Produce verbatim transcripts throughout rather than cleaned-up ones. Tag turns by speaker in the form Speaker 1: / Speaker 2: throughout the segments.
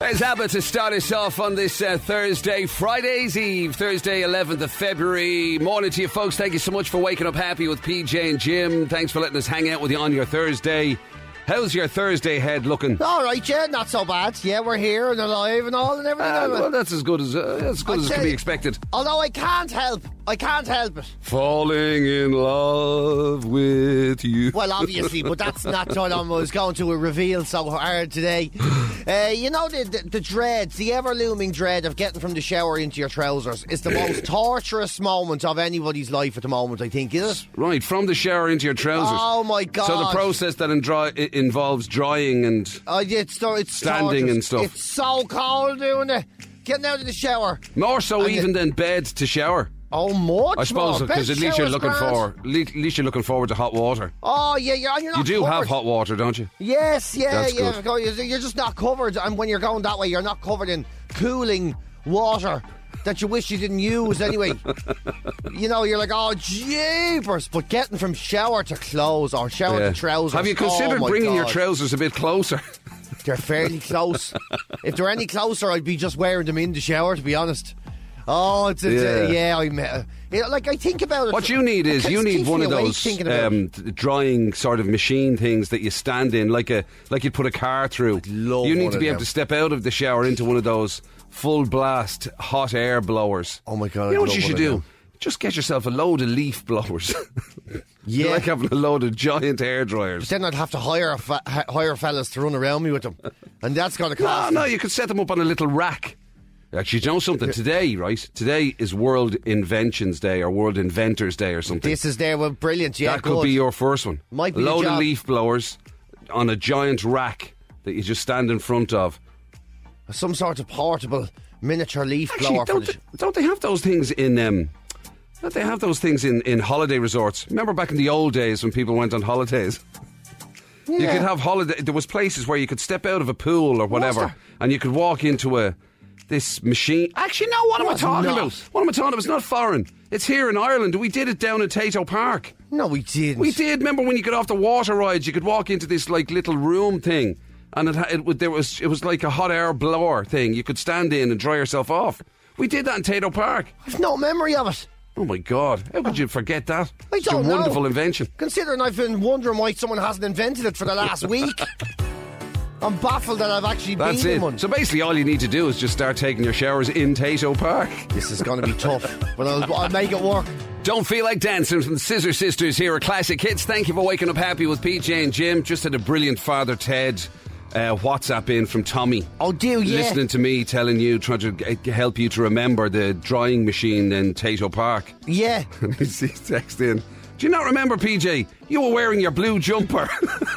Speaker 1: There's ABBA to start us off on this uh, Thursday, Friday's Eve, Thursday eleventh of February. Morning to you folks. Thank you so much for waking up happy with P J and Jim. Thanks for letting us hang out with you on your Thursday. How's your Thursday head looking?
Speaker 2: All right, yeah, not so bad. Yeah, we're here and alive and all and everything.
Speaker 1: Uh, well, that's as good as uh, as good
Speaker 2: I'd
Speaker 1: as can
Speaker 2: say-
Speaker 1: be expected.
Speaker 2: Although I can't help, I can't help it.
Speaker 1: Falling in love with you.
Speaker 2: Well, obviously, but that's not what I was going to reveal so hard today. Uh, you know, the, the, the dread, the ever-looming dread of getting from the shower into your trousers is the most torturous moment of anybody's life at the moment, I think, is it?
Speaker 1: Right, from the shower into your trousers.
Speaker 2: Oh, my God.
Speaker 1: So the process that in dry, it involves drying and
Speaker 2: Uh, it's, it's
Speaker 1: standing
Speaker 2: torturous.
Speaker 1: and stuff.
Speaker 2: It's so cold doing it. Getting out of the shower.
Speaker 1: More so
Speaker 2: And
Speaker 1: even
Speaker 2: you-
Speaker 1: than bed to shower.
Speaker 2: Oh, much
Speaker 1: I suppose
Speaker 2: more.
Speaker 1: because
Speaker 2: Bed
Speaker 1: at least you're
Speaker 2: shower's
Speaker 1: looking
Speaker 2: grand.
Speaker 1: for at least, at least you're looking forward to hot water.
Speaker 2: Oh, yeah, yeah, and you're not
Speaker 1: You do
Speaker 2: covered.
Speaker 1: have hot water, don't you?
Speaker 2: Yes, yeah,
Speaker 1: That's
Speaker 2: yeah.
Speaker 1: good.
Speaker 2: because You're just not covered, and when you're going that way, you're not covered in cooling water that you wish you didn't use anyway. You know, you're like, oh, jeepers. But getting from shower to clothes or shower
Speaker 1: Yeah.
Speaker 2: to trousers.
Speaker 1: Have you considered
Speaker 2: oh my
Speaker 1: bringing your
Speaker 2: God.
Speaker 1: trousers a bit closer?
Speaker 2: They're fairly close. If they're any closer, I'd be just wearing them in the shower, to be honest. Oh, it's, it's
Speaker 1: Yeah.
Speaker 2: uh, yeah, I'm, uh, yeah, like, I think about it.
Speaker 1: What you need is
Speaker 2: It
Speaker 1: you
Speaker 2: keeps
Speaker 1: need one
Speaker 2: me
Speaker 1: of
Speaker 2: awake
Speaker 1: those
Speaker 2: thinking about
Speaker 1: um,
Speaker 2: it.
Speaker 1: drying sort of machine things that you stand in, like a like you'd put a car through.
Speaker 2: love
Speaker 1: You need
Speaker 2: one
Speaker 1: to
Speaker 2: of
Speaker 1: be able
Speaker 2: them.
Speaker 1: to step out of the shower into one of those full blast hot air blowers.
Speaker 2: Oh my God,
Speaker 1: You know
Speaker 2: I'd
Speaker 1: what
Speaker 2: love
Speaker 1: you should
Speaker 2: one of
Speaker 1: do?
Speaker 2: them.
Speaker 1: Just get yourself a load of leaf blowers.
Speaker 2: Yeah.
Speaker 1: You're like having a load of giant hair dryers.
Speaker 2: Then I'd have to hire a fa- hi- hire fellas to run around me with them, and that's going to
Speaker 1: No,
Speaker 2: cost.
Speaker 1: no, you could set them up on a little rack. Actually, you know something? Today, right? Today is World Inventions Day or World Inventors Day or something.
Speaker 2: This is there, well, brilliant. Yeah,
Speaker 1: that could
Speaker 2: good.
Speaker 1: be your first one.
Speaker 2: Might be
Speaker 1: a
Speaker 2: the
Speaker 1: load of
Speaker 2: job.
Speaker 1: leaf blowers on a giant rack that you just stand in front of.
Speaker 2: Some sort of portable miniature leaf
Speaker 1: Actually,
Speaker 2: blower. For
Speaker 1: don't
Speaker 2: the
Speaker 1: they, don't they have those things in? Um, don't they have those things in, in holiday resorts? Remember back in the old days when people went on holidays? You
Speaker 2: Yeah.
Speaker 1: could have holiday. There was places where you could step out of a pool or whatever,
Speaker 2: there?
Speaker 1: and you could walk into a this machine. Actually, no. What am I
Speaker 2: Was
Speaker 1: talking
Speaker 2: not.
Speaker 1: about? What am I talking about? It's not foreign. It's here in Ireland. We did it down in Tato Park.
Speaker 2: No, we didn't.
Speaker 1: We did. Remember when you got off the water rides, you could walk into this like little room thing, and it, ha- it would there was it was like a hot air blower thing. You could stand in and dry yourself off. We did that in Tato Park.
Speaker 2: I've no memory of it.
Speaker 1: Oh my God! How could you forget that?
Speaker 2: I
Speaker 1: It's a
Speaker 2: don't know.
Speaker 1: wonderful invention.
Speaker 2: Considering I've been wondering why someone hasn't invented it for the last week. I'm baffled that I've actually
Speaker 1: That's
Speaker 2: been
Speaker 1: it.
Speaker 2: in one.
Speaker 1: So basically, all you need to do is just start taking your showers in Tato Park.
Speaker 2: This is going to be tough, but I'll, I'll make it work.
Speaker 1: Don't Feel Like Dancing from the Scissor Sisters here at Classic Hits. Thank you for waking up happy with P J and Jim. Just had a brilliant Father Ted uh, WhatsApp in from Tommy.
Speaker 2: Oh, do yeah.
Speaker 1: Listening to me telling you, trying to g- help you to remember the drying machine in Tato Park.
Speaker 2: Yeah.
Speaker 1: And he's he's texting, do you not remember, P J? You were wearing your blue jumper.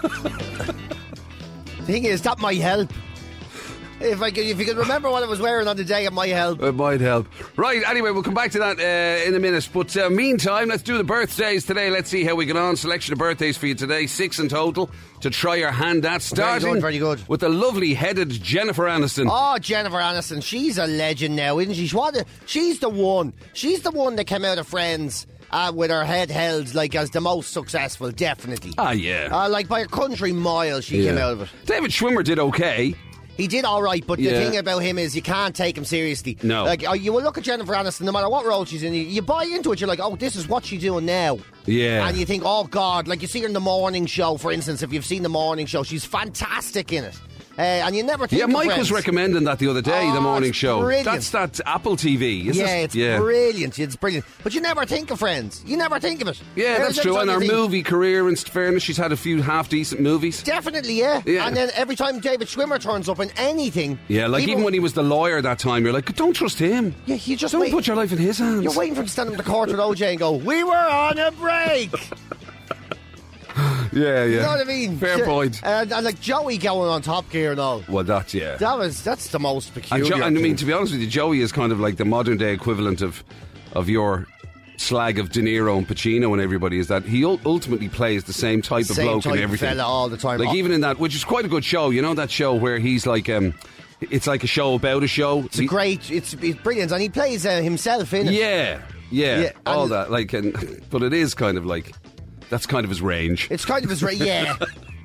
Speaker 2: Thing is, that might help. If I could, if you could remember what I was wearing on the day, it might help.
Speaker 1: It might help. Right, anyway, we'll come back to that uh, in a minute. But uh, meantime, let's do the birthdays today. Let's see how we get on. Selection of birthdays for you today. Six in total to try your hand at. Starting
Speaker 2: good, very good.
Speaker 1: with the lovely headed Jennifer Aniston.
Speaker 2: Oh, Jennifer Aniston, she's a legend now, isn't she? What a- She's the one. She's the one that came out of Friends uh, with her head held like as the most successful, definitely.
Speaker 1: Ah, yeah.
Speaker 2: Uh, like by a country mile, she
Speaker 1: yeah.
Speaker 2: came out of it.
Speaker 1: David Schwimmer did okay.
Speaker 2: He did all right, but
Speaker 1: Yeah.
Speaker 2: the thing about him is you can't take him seriously.
Speaker 1: No.
Speaker 2: Like, uh, you will look at Jennifer Aniston, no matter what role she's in, you, you buy into it, you're like, oh, this is what she's doing now.
Speaker 1: Yeah.
Speaker 2: And you think, oh, God, like you see her in The Morning Show, for instance, if you've seen The Morning Show, she's fantastic in it. Uh, and you never think
Speaker 1: Yeah,
Speaker 2: of
Speaker 1: Mike
Speaker 2: Friends.
Speaker 1: was recommending that the other day,
Speaker 2: Oh,
Speaker 1: the morning
Speaker 2: it's
Speaker 1: show.
Speaker 2: brilliant.
Speaker 1: That's that Apple T V, is
Speaker 2: yeah,
Speaker 1: it?
Speaker 2: it's brilliant. It's brilliant. But you never think of Friends. You never think of it.
Speaker 1: Yeah,
Speaker 2: There's
Speaker 1: that's true.
Speaker 2: every
Speaker 1: And
Speaker 2: time
Speaker 1: her
Speaker 2: you think-
Speaker 1: movie career, in fairness, she's had a few half-decent movies.
Speaker 2: Definitely, yeah.
Speaker 1: Yeah.
Speaker 2: And then every time David Schwimmer turns up in anything...
Speaker 1: Yeah, like even when he was the lawyer that time, you're like, don't trust him.
Speaker 2: Yeah, you just
Speaker 1: Don't
Speaker 2: wait.
Speaker 1: put your life in his hands.
Speaker 2: You're waiting for him to stand up in the court with O J and go, we were on a break.
Speaker 1: Yeah, yeah.
Speaker 2: You know what I mean?
Speaker 1: Fair
Speaker 2: Shit.
Speaker 1: point.
Speaker 2: And, and like Joey going on Top Gear and all.
Speaker 1: Well, that's, yeah.
Speaker 2: That was that's the most
Speaker 1: And,
Speaker 2: peculiar.
Speaker 1: jo- and I mean,
Speaker 2: thing.
Speaker 1: to be honest with you, Joey is kind of like the modern day equivalent of of your slag of De Niro and Pacino and everybody. Is that he ul- ultimately plays the same type of
Speaker 2: Same
Speaker 1: bloke
Speaker 2: type
Speaker 1: and
Speaker 2: of
Speaker 1: everything,
Speaker 2: fella all the time.
Speaker 1: Like
Speaker 2: Oh.
Speaker 1: even in that, which is quite a good show. You know that show where he's like, um, it's like a show about a show.
Speaker 2: It's a great. It's, it's brilliant, and he plays uh, himself in it.
Speaker 1: Yeah, yeah,
Speaker 2: Yeah,
Speaker 1: all
Speaker 2: and-
Speaker 1: that. Like, and but it is kind of like that's kind of his range.
Speaker 2: It's kind of his ra- yeah.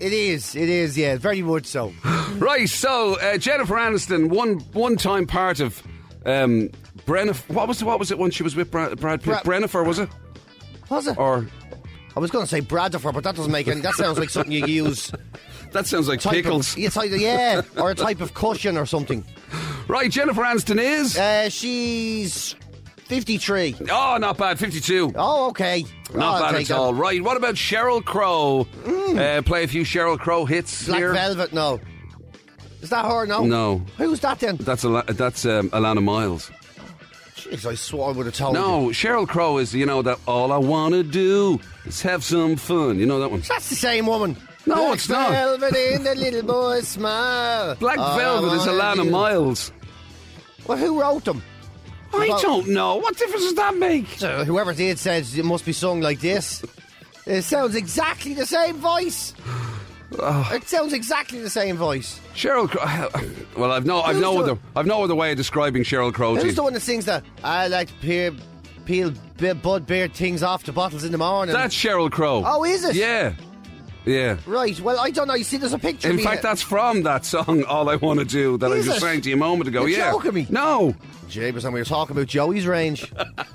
Speaker 2: It is, it is, yeah, very much so.
Speaker 1: Right, so uh, Jennifer Aniston, one one time part of um, Brenna. What was what was it when she was with Brad, Brad Pitt?
Speaker 2: Bra-
Speaker 1: Brennifer, was it?
Speaker 2: Was it?
Speaker 1: Or
Speaker 2: I was going to say Bradford, but that doesn't make any. That sounds like something you use.
Speaker 1: that sounds like
Speaker 2: Type
Speaker 1: pickles.
Speaker 2: Of, it's either, yeah, or a type of cushion or something.
Speaker 1: Right, Jennifer Aniston is.
Speaker 2: Uh, she's fifty-three.
Speaker 1: Oh, not bad. fifty-two.
Speaker 2: Oh, okay.
Speaker 1: Not
Speaker 2: I'll
Speaker 1: bad
Speaker 2: take
Speaker 1: at all.
Speaker 2: that.
Speaker 1: Right, what about Sheryl Crow? Mm. Uh, play a few Sheryl Crow hits
Speaker 2: Black
Speaker 1: here.
Speaker 2: Velvet, no. Is that her, no?
Speaker 1: No.
Speaker 2: Who's that then?
Speaker 1: That's Al- that's um, Alana Miles.
Speaker 2: Jeez, I swore I would have told you.
Speaker 1: No, Sheryl Crow is, you know, that all I want to do is have some fun. You know that one?
Speaker 2: That's the same woman.
Speaker 1: No,
Speaker 2: Black
Speaker 1: it's not.
Speaker 2: Velvet in the little boy's smile.
Speaker 1: Black
Speaker 2: All I
Speaker 1: Velvet is
Speaker 2: wanna
Speaker 1: Alana
Speaker 2: do-
Speaker 1: Miles.
Speaker 2: Well, who wrote them?
Speaker 1: I
Speaker 2: Well-
Speaker 1: don't know. What difference does that make?
Speaker 2: Uh, whoever did says it must be sung like this. It sounds exactly the same voice. It sounds exactly the same voice.
Speaker 1: Sheryl Crow. Well, I've no, I've
Speaker 2: Who's
Speaker 1: no
Speaker 2: the-
Speaker 1: other, I've no other way of describing Sheryl Crow to
Speaker 2: Who's
Speaker 1: you.
Speaker 2: the one that sings that? I like to peel, peel b- Bud Beard things off the bottles in the morning.
Speaker 1: That's Sheryl Crow.
Speaker 2: Oh, is it?
Speaker 1: Yeah, yeah.
Speaker 2: Right. Well, I don't know. You see, there's a picture.
Speaker 1: In
Speaker 2: of me
Speaker 1: fact,
Speaker 2: here.
Speaker 1: that's from that song, All I Want to Do, that
Speaker 2: Is
Speaker 1: I just
Speaker 2: it?
Speaker 1: sang to you a moment ago.
Speaker 2: You're
Speaker 1: yeah.
Speaker 2: joking me.
Speaker 1: No.
Speaker 2: Jabers, and we were talking about Joey's range.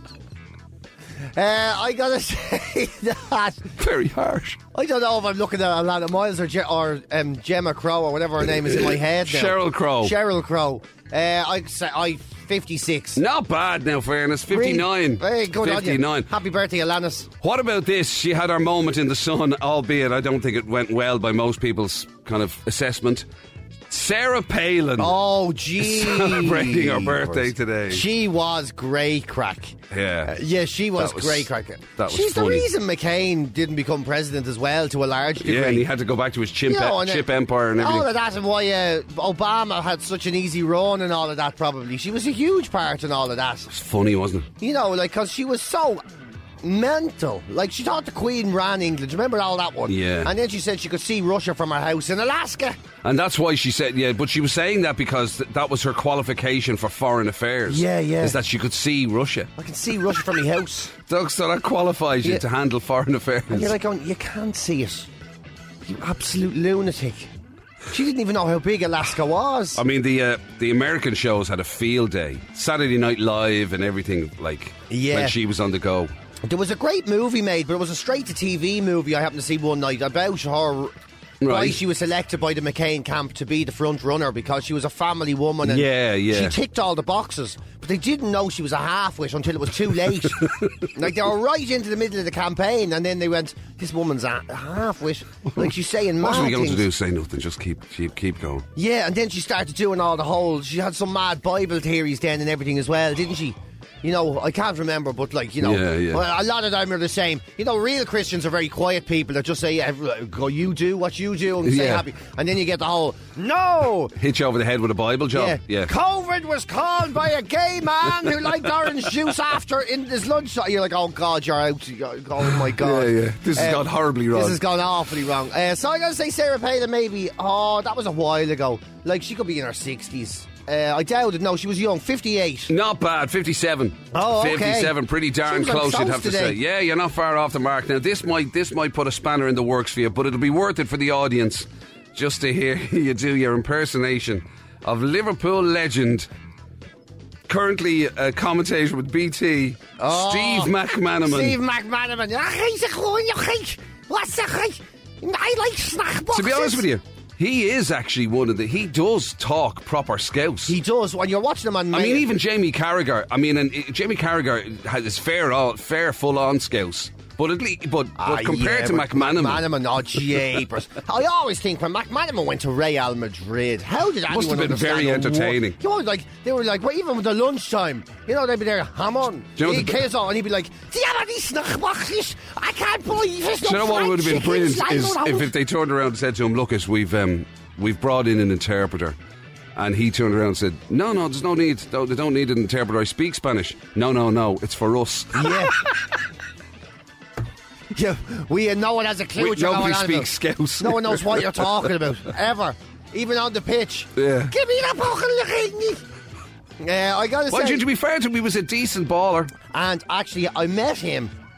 Speaker 2: Uh, I gotta say that
Speaker 1: Very harsh.
Speaker 2: I don't know if I'm looking at Alana Miles or, Je- or um, Gemma Crow or whatever her name is in my head now.
Speaker 1: Sheryl Crow.
Speaker 2: Sheryl Crow. Uh, I say I fifty-six.
Speaker 1: Not bad now, fairness. fifty-nine.
Speaker 2: Really? Hey, good on you.
Speaker 1: fifty-nine.
Speaker 2: Happy birthday, Alanis.
Speaker 1: What about this? She had her moment in the sun, albeit I don't think it went well by most people's kind of assessment. Sarah Palin.
Speaker 2: Oh, gee.
Speaker 1: Celebrating her birthday today.
Speaker 2: She was great crack.
Speaker 1: Yeah.
Speaker 2: Uh, yeah, she was,
Speaker 1: That was-
Speaker 2: great crack.
Speaker 1: that was
Speaker 2: She's
Speaker 1: funny.
Speaker 2: the reason McCain didn't become president as well, to a large degree.
Speaker 1: Yeah, and he had to go back to his chimp,
Speaker 2: You know, and, uh,
Speaker 1: chip empire and
Speaker 2: all
Speaker 1: everything.
Speaker 2: of that, and why uh, Obama had such an easy run and all of that, probably. She was a huge part in all of that.
Speaker 1: It's funny, wasn't it?
Speaker 2: You know, like, because she was so mental. Like, she thought the Queen ran England. Do you remember all that one?
Speaker 1: Yeah.
Speaker 2: And then she said she could see Russia from her house in Alaska.
Speaker 1: And that's why she said, yeah, but she was saying that because th- that was her qualification for foreign affairs.
Speaker 2: Yeah, yeah.
Speaker 1: Is that she could see Russia.
Speaker 2: I can see Russia from my house.
Speaker 1: So so that qualifies you
Speaker 2: Yeah.
Speaker 1: to handle foreign affairs.
Speaker 2: And you're like going, you can't see it. You absolute lunatic. She didn't even know how big Alaska was.
Speaker 1: I mean, the uh, the American shows had a field day. Saturday Night Live and everything, like,
Speaker 2: Yeah.
Speaker 1: when she was on the go.
Speaker 2: There was a great movie made, but it was a straight-to-T V movie I happened to see one night about her.
Speaker 1: Right.
Speaker 2: Why she was selected by the McCain camp to be the front runner because she was a family woman and
Speaker 1: Yeah, yeah.
Speaker 2: she ticked all the boxes. But they didn't know she was a half-wit until it was too late. Like, they were right into the middle of the campaign and then they went, this woman's a a half-wit. Like, she's saying
Speaker 1: What
Speaker 2: mad
Speaker 1: are we going
Speaker 2: things.
Speaker 1: to do? Say nothing. Just keep keep keep going.
Speaker 2: Yeah, and then she started doing all the whole... She had some mad Bible theories then and everything as well, didn't she? You know, I can't remember, but like, you know,
Speaker 1: Yeah, yeah.
Speaker 2: well, a lot of them are the same. You know, real Christians are very quiet people that just say, yeah, go, you do what you do and stay
Speaker 1: Yeah.
Speaker 2: happy. And then you get the whole, no!
Speaker 1: Hit you over the head with a Bible job.
Speaker 2: Yeah.
Speaker 1: Yeah.
Speaker 2: COVID was caused by a gay man who liked orange juice after in his lunch. You're like, oh God, you're out. Oh my God.
Speaker 1: Yeah, yeah. This has gone horribly wrong.
Speaker 2: This has gone awfully wrong. Uh, so I'm going to say Sarah Palin maybe, oh, that was a while ago. Like, she could be in her sixties. Uh, I doubt it. No, she was young, fifty-eight.
Speaker 1: Not bad, fifty-seven.
Speaker 2: Oh, okay.
Speaker 1: fifty-seven, pretty darn
Speaker 2: Seems like
Speaker 1: close, you'd
Speaker 2: close
Speaker 1: have to
Speaker 2: today.
Speaker 1: say. Yeah, you're not far off the mark. Now, this might this might put a spanner in the works for you, but it'll be worth it for the audience just to hear you do your impersonation of Liverpool legend, currently a commentator with B T,
Speaker 2: Oh,
Speaker 1: Steve McManaman.
Speaker 2: Steve McManaman. Ah, he's a gewoon, you geek. What's that geek? I like snack boxes.
Speaker 1: To be honest with you, he is actually one of the... He does talk proper Scouse.
Speaker 2: He does. When you're watching him on...
Speaker 1: I mean, even Jamie Carragher. I mean, and uh, Jamie Carragher has his fair, all, fair full-on Scouse. But at least, but,
Speaker 2: Ah,
Speaker 1: but compared
Speaker 2: yeah,
Speaker 1: to
Speaker 2: but
Speaker 1: McManaman,
Speaker 2: McManaman, oh, jeepers. I always think when McManaman went to Real Madrid, how did anyone
Speaker 1: Must have been
Speaker 2: understand
Speaker 1: very
Speaker 2: a
Speaker 1: entertaining.
Speaker 2: word? You know, like, they were like, well, even with the lunchtime, you know, they'd be there, ham on,
Speaker 1: Do you know
Speaker 2: he
Speaker 1: the-
Speaker 2: cares on, and he'd be like, "Do you have any snack boxes? I can't believe there's no
Speaker 1: do you know what
Speaker 2: fried
Speaker 1: would have been
Speaker 2: chickens
Speaker 1: brilliant
Speaker 2: lying
Speaker 1: is
Speaker 2: around."
Speaker 1: if, if they turned around and said to him, "Look, us, we've um, we've brought in an interpreter," and he turned around and said, "No, no, there's no need. No, they don't need an interpreter. I speak Spanish." No, no, no, it's for us.
Speaker 2: Yeah. Yeah, we no one has a clue
Speaker 1: We-
Speaker 2: what you're
Speaker 1: nobody
Speaker 2: going on
Speaker 1: speaks
Speaker 2: about.
Speaker 1: Scouse.
Speaker 2: No one knows what you're talking about ever, even on the pitch.
Speaker 1: Yeah.
Speaker 2: Give me the puck. Yeah, I gotta
Speaker 1: Well,
Speaker 2: say.
Speaker 1: to be fair to him, he was a decent baller.
Speaker 2: And actually, I met him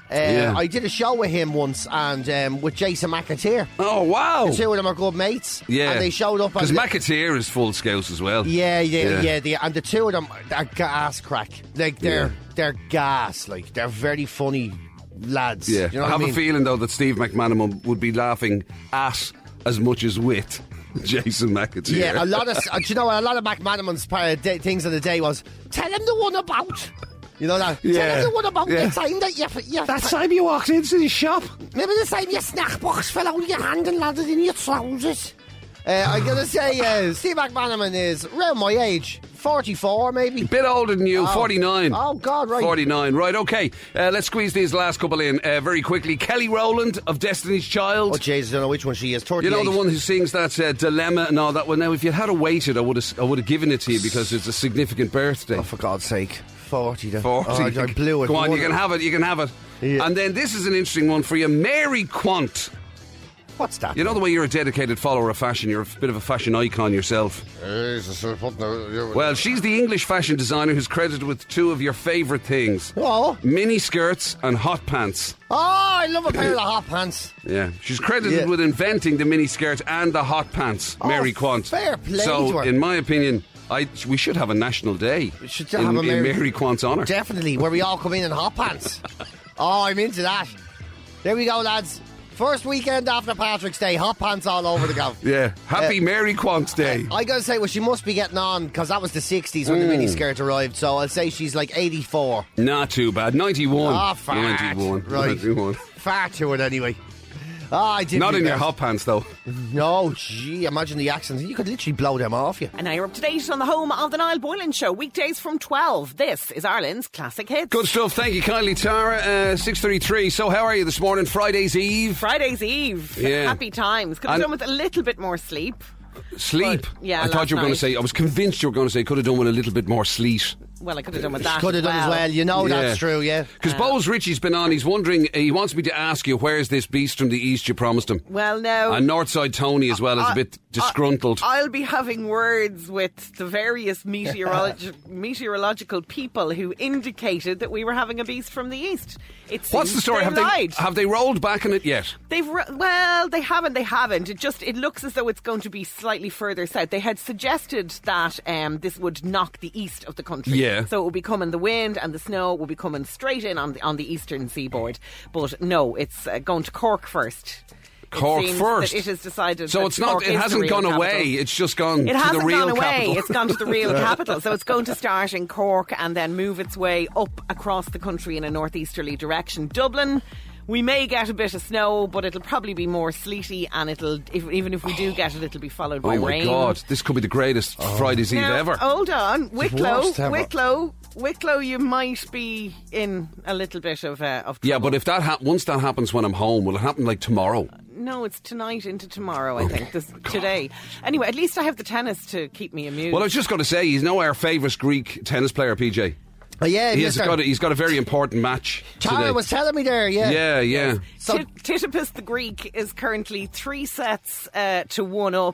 Speaker 2: Uh,
Speaker 1: Yeah.
Speaker 2: I did a show with him once and um, with Jason McAteer.
Speaker 1: Oh, wow.
Speaker 2: The two of them are good mates.
Speaker 1: Yeah.
Speaker 2: And they showed up.
Speaker 1: Because
Speaker 2: and
Speaker 1: McAteer is full Scouse as well.
Speaker 2: Yeah, yeah,
Speaker 1: Yeah.
Speaker 2: yeah. they, and the two of them are gas crack. Like, they're,
Speaker 1: Yeah.
Speaker 2: they're gas. Like, they're very funny lads.
Speaker 1: Yeah.
Speaker 2: You know
Speaker 1: I
Speaker 2: what
Speaker 1: have
Speaker 2: I mean?
Speaker 1: a feeling, though, that Steve McManaman would be laughing at as much as with Jason McAteer.
Speaker 2: Yeah, a lot of, uh, do you know what, a lot of McManaman's part of the day, things of the day was, tell him the one about. You know that?
Speaker 1: Yeah.
Speaker 2: Tell him the one about
Speaker 1: Yeah.
Speaker 2: the time that you... you
Speaker 1: That time you walked into the shop.
Speaker 2: maybe the time your snack box fell out of your hand and landed in your trousers. Uh, I'm going to say uh, Steve McManaman is around my age. forty-four, maybe.
Speaker 1: Bit older than you,
Speaker 2: Oh.
Speaker 1: forty-nine.
Speaker 2: Oh, God, right.
Speaker 1: forty-nine, right, okay. Uh, let's squeeze these last couple in uh, very quickly. Kelly Rowland of Destiny's Child.
Speaker 2: Oh, Jesus, I don't know which one she is. thirty-eight.
Speaker 1: You know the one who sings that uh, Dilemma and all that one. Now, if you had waited, I would have I would have given it to you because it's a significant birthday.
Speaker 2: Oh, for God's sake. forty. Then.
Speaker 1: forty.
Speaker 2: Oh, I, I blew it.
Speaker 1: Go on,
Speaker 2: One-
Speaker 1: you can have it. You can have it.
Speaker 2: Yeah.
Speaker 1: And then this is an interesting one for you, Mary Quant.
Speaker 2: What's that?
Speaker 1: You know the way you're a dedicated follower of fashion. You're a bit of a fashion icon yourself.
Speaker 2: Jesus,
Speaker 1: Well, she's the English fashion designer who's credited with two of your favourite things:
Speaker 2: Oh.
Speaker 1: mini skirts and hot pants.
Speaker 2: Oh, I love a pair of hot pants.
Speaker 1: Yeah, she's credited
Speaker 2: Yeah.
Speaker 1: with inventing the mini skirt and the hot pants.
Speaker 2: Oh,
Speaker 1: Mary Quant.
Speaker 2: fair play
Speaker 1: So,
Speaker 2: to her.
Speaker 1: in my opinion, I we should have a national day.
Speaker 2: We should
Speaker 1: in,
Speaker 2: have a
Speaker 1: in
Speaker 2: Mary-
Speaker 1: Mary Quant's honour.
Speaker 2: Definitely, where we all come in in hot pants. Oh, I'm into that. There we go, lads. First weekend after Patrick's Day, hot pants all over the go.
Speaker 1: Yeah, happy
Speaker 2: Uh,
Speaker 1: Mary Quant's Day.
Speaker 2: I gotta say, well, she must be getting on because that was the sixties when the
Speaker 1: Mm.
Speaker 2: miniskirt arrived. So I'll say she's like eighty-four.
Speaker 1: Not too bad. ninety-one.
Speaker 2: Ah, fart.
Speaker 1: ninety-one.
Speaker 2: Right.
Speaker 1: ninety-one.
Speaker 2: Far to it anyway. Oh, I did.
Speaker 1: Not in your hot pants, though.
Speaker 2: No, gee, imagine the accents. You could literally blow them off you.
Speaker 3: And now you're up to date on the home of the Niall Boylan Show, weekdays from twelve. This is Ireland's Classic Hits.
Speaker 1: Good stuff. Thank you kindly, Tara. Uh, six thirty-three. So how are you this morning? Friday's Eve.
Speaker 3: Friday's Eve.
Speaker 1: Yeah.
Speaker 3: Happy times. Could have
Speaker 1: And-
Speaker 3: done with a little bit more sleep.
Speaker 1: Sleep.
Speaker 3: Well, yeah,
Speaker 1: I thought
Speaker 3: last
Speaker 1: you were going to
Speaker 3: night.
Speaker 1: say, I was convinced you were going to say, could have done with a little bit more sleet.
Speaker 3: Well, I could have done with that.
Speaker 2: Could have done as well. You know
Speaker 1: Yeah.
Speaker 2: that's true, yeah.
Speaker 1: Because Bose Ritchie's been on, he's wondering, uh, he wants me to ask you, where's this beast from the east you promised him?
Speaker 3: Well, no.
Speaker 1: And Northside Tony as well is a bit disgruntled.
Speaker 3: I'll be having words with the various meteorologi- meteorological people who indicated that we were having a beast from the east. It
Speaker 1: What's the
Speaker 3: seems
Speaker 1: story?
Speaker 3: They
Speaker 1: Have
Speaker 3: lied.
Speaker 1: they have they rolled back on it yet?
Speaker 3: They've ro- well, they haven't. They haven't. It just it looks as though it's going to be slightly further south. They had suggested that um, this would knock the east of the country.
Speaker 1: Yeah.
Speaker 3: So it will be coming. The wind and the snow will be coming straight in on the on the eastern seaboard. But no, it's uh, going to Cork first.
Speaker 1: Cork
Speaker 3: it seems
Speaker 1: first.
Speaker 3: That it has decided.
Speaker 1: So
Speaker 3: that
Speaker 1: it's not.
Speaker 3: Cork
Speaker 1: It
Speaker 3: is the
Speaker 1: hasn't
Speaker 3: real
Speaker 1: gone
Speaker 3: capital.
Speaker 1: away. It's just gone
Speaker 3: It
Speaker 1: to
Speaker 3: hasn't
Speaker 1: the real
Speaker 3: gone away.
Speaker 1: capital.
Speaker 3: It's gone to the real capital. So it's going to start in Cork and then move its way up across the country in a northeasterly direction. Dublin, we may get a bit of snow, but it'll probably be more sleety, and it'll if, even if we do get it, it'll be followed by
Speaker 1: Oh my
Speaker 3: rain.
Speaker 1: God! This could be the greatest Friday's Eve
Speaker 3: Now,
Speaker 1: ever.
Speaker 3: Hold on, Wicklow,
Speaker 2: worst ever.
Speaker 3: Wicklow, Wicklow. You might be in a little bit of uh, of trouble.
Speaker 1: Yeah, but if that ha- once that happens when I'm home, will it happen like tomorrow?
Speaker 3: No, it's tonight into tomorrow, I think. This, today. Anyway, at least I have the tennis to keep me amused.
Speaker 1: Well, I was just going to say, he's now our favourite Greek tennis player, P J.
Speaker 2: Oh, yeah,
Speaker 1: He has
Speaker 2: Mister
Speaker 1: got a, he's got a very important match
Speaker 2: Tara
Speaker 1: today.
Speaker 2: was telling me there, yeah.
Speaker 1: yeah, yeah.
Speaker 2: So,
Speaker 3: Tit- Titipus the Greek is currently three sets uh, to one up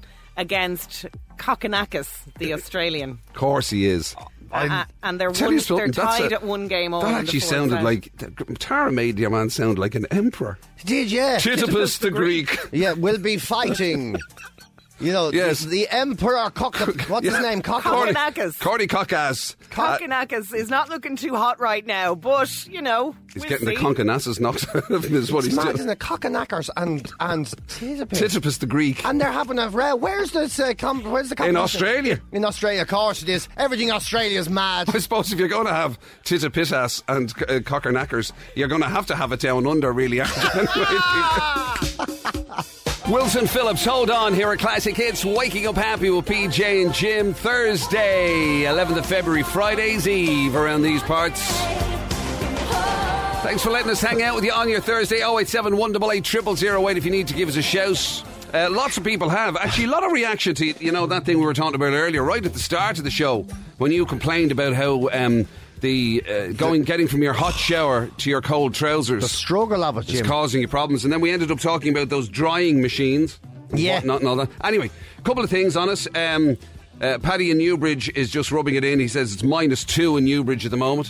Speaker 3: against Kokkinakis, the Australian.
Speaker 1: Of course he is.
Speaker 3: Uh, and they're,
Speaker 1: Tell
Speaker 3: one,
Speaker 1: you something,
Speaker 3: they're
Speaker 1: that's
Speaker 3: tied
Speaker 1: a-
Speaker 3: at one game all
Speaker 1: That
Speaker 3: in the
Speaker 1: actually
Speaker 3: fourth
Speaker 1: sounded
Speaker 3: set.
Speaker 1: like Tara made your man sound like an emperor.
Speaker 2: did yeah.
Speaker 1: Titipus the Greek.
Speaker 2: Yeah, we'll be fighting. You know,
Speaker 1: Yes.
Speaker 2: the, the Emperor Cock. What's his
Speaker 1: Yeah.
Speaker 2: name? Cock.
Speaker 3: Cordy- Kokkinakis.
Speaker 1: Cordy Cockass. Uh,
Speaker 3: Kokkinakis is not looking too hot right now, but, you know,
Speaker 1: He's
Speaker 3: we'll
Speaker 1: getting
Speaker 3: see.
Speaker 1: the concanasses knocked out of him, is what
Speaker 2: It's
Speaker 1: he's
Speaker 2: mad,
Speaker 1: doing.
Speaker 2: isn't it? Cockinakers and and Titipus.
Speaker 1: Titipus the Greek.
Speaker 2: And they're having a row. Where's this? Uh, com- where's the
Speaker 1: In
Speaker 2: competition?
Speaker 1: Australia.
Speaker 2: In Australia, of course it is. Everything Australia's mad.
Speaker 1: I suppose if you're going to have Titipitas and uh, Cockerknackers, you're going to have to have it down under, really, aren't you? Wilson Phillips, hold on here at Classic Hits. Waking up happy with P J and Jim. Thursday, eleventh of February, Friday's Eve around these parts. Thanks for letting us hang out with you on your Thursday. oh eight seven, one eight eight, zero zero zero eight if you need to give us a shout. Uh, lots of people have. Actually, a lot of reaction to, you know, that thing we were talking about earlier, right at the start of the show, when you complained about how um, the uh, going, getting from your hot shower to your cold trousers
Speaker 2: The struggle of it,
Speaker 1: is
Speaker 2: Jim.
Speaker 1: causing you problems. And then we ended up talking about those drying machines. and
Speaker 2: Yeah.
Speaker 1: whatnot and all that. Anyway, a couple of things on us. Um, uh, Paddy in Newbridge is just rubbing it in. He says it's minus two in Newbridge at the moment.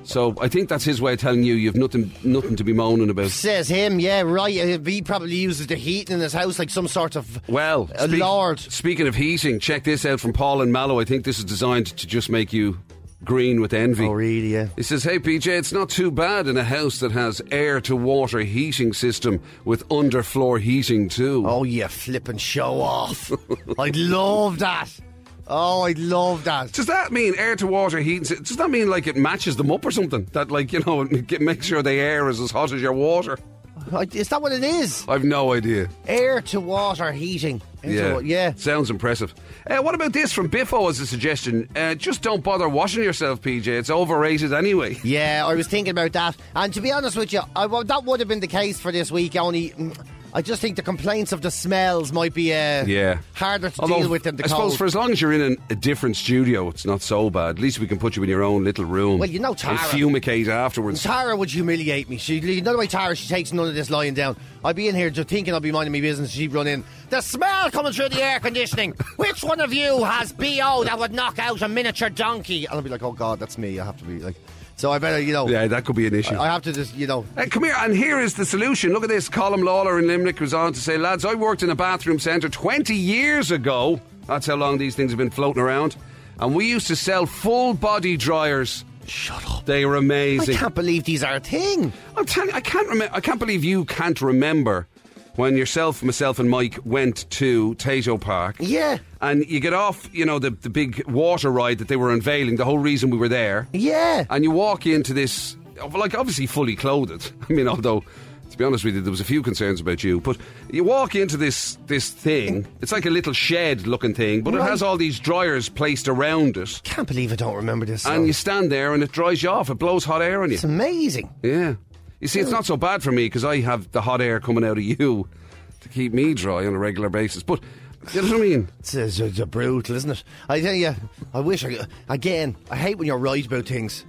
Speaker 1: So I think that's his way of telling you you've nothing nothing to be moaning about.
Speaker 2: Says him, yeah, right. Uh, He probably uses the heating in his house like some sort of
Speaker 1: Well,
Speaker 2: a
Speaker 1: speak-
Speaker 2: lord.
Speaker 1: speaking of heating, check this out from Paul and Mallow. I think this is designed to just make you green with envy.
Speaker 2: Oh, really, yeah.
Speaker 1: He says, hey P J, it's not too bad in a house that has air to water heating system with underfloor heating too.
Speaker 2: Oh, you flippin' show off. I'd love that. Oh, I'd love that.
Speaker 1: Does that mean air to water heating? sy- Does that mean like it matches them up or something? That like, you know, it makes sure the air is as hot as your water?
Speaker 2: I- Is that what it is?
Speaker 1: I've no idea.
Speaker 2: Air to water heating. Air to
Speaker 1: Yeah,
Speaker 2: wa- yeah.
Speaker 1: Sounds impressive. Uh, what about this from Biffo as a suggestion? Uh, just don't bother washing yourself, P J. It's overrated anyway.
Speaker 2: Yeah, I was thinking about that. And to be honest with you, I, well, that would have been the case for this week, only mm, I just think the complaints of the smells might be uh,
Speaker 1: Yeah.
Speaker 2: harder to
Speaker 1: Although,
Speaker 2: deal with than the
Speaker 1: I
Speaker 2: cold.
Speaker 1: suppose for as long as you're in an, a different studio, it's not so bad. At least we can put you in your own little room.
Speaker 2: Well, you know
Speaker 1: and
Speaker 2: Tara.
Speaker 1: fumigate afterwards.
Speaker 2: Tara would humiliate me. She, you know the way Tara, she takes none of this lying down. I'd be in here just thinking I'd be minding my business. She'd run in. The smell coming through the air conditioning. Which one of you has B O that would knock out a miniature donkey? And I'd be like, oh God, that's me. I have to be like. So I better, you know.
Speaker 1: Yeah, that could be an issue.
Speaker 2: I have to just, you know.
Speaker 1: Uh, come here, and here is the solution. Look at this. Colm Lawler in Limerick was on to say, lads, I worked in a bathroom centre twenty years ago. That's how long these things have been floating around. And we used to sell full body dryers.
Speaker 2: Shut up.
Speaker 1: They were amazing.
Speaker 2: I can't believe these are a thing.
Speaker 1: I'm telling you, I can't remember. I can't believe you can't remember when yourself, myself, and Mike went to Tato Park.
Speaker 2: Yeah.
Speaker 1: And you get off, you know, the the big water ride that they were unveiling. The whole reason we were there.
Speaker 2: Yeah.
Speaker 1: And you walk into this, like, obviously fully clothed. I mean, although, to be honest with you, there was a few concerns about you. But you walk into this this thing. It's like a little shed-looking thing, but
Speaker 2: Right.
Speaker 1: it has all these dryers placed around it.
Speaker 2: Can't believe I don't remember this.
Speaker 1: And
Speaker 2: song.
Speaker 1: you stand there, and it dries you off. It blows hot air on you.
Speaker 2: It's amazing.
Speaker 1: Yeah. You see, it's not so bad for me because I have the hot air coming out of you to keep me dry on a regular basis. But, you know what I mean?
Speaker 2: It's, it's, it's brutal, isn't it? I tell you, I wish I... Again, I hate when you're right about things.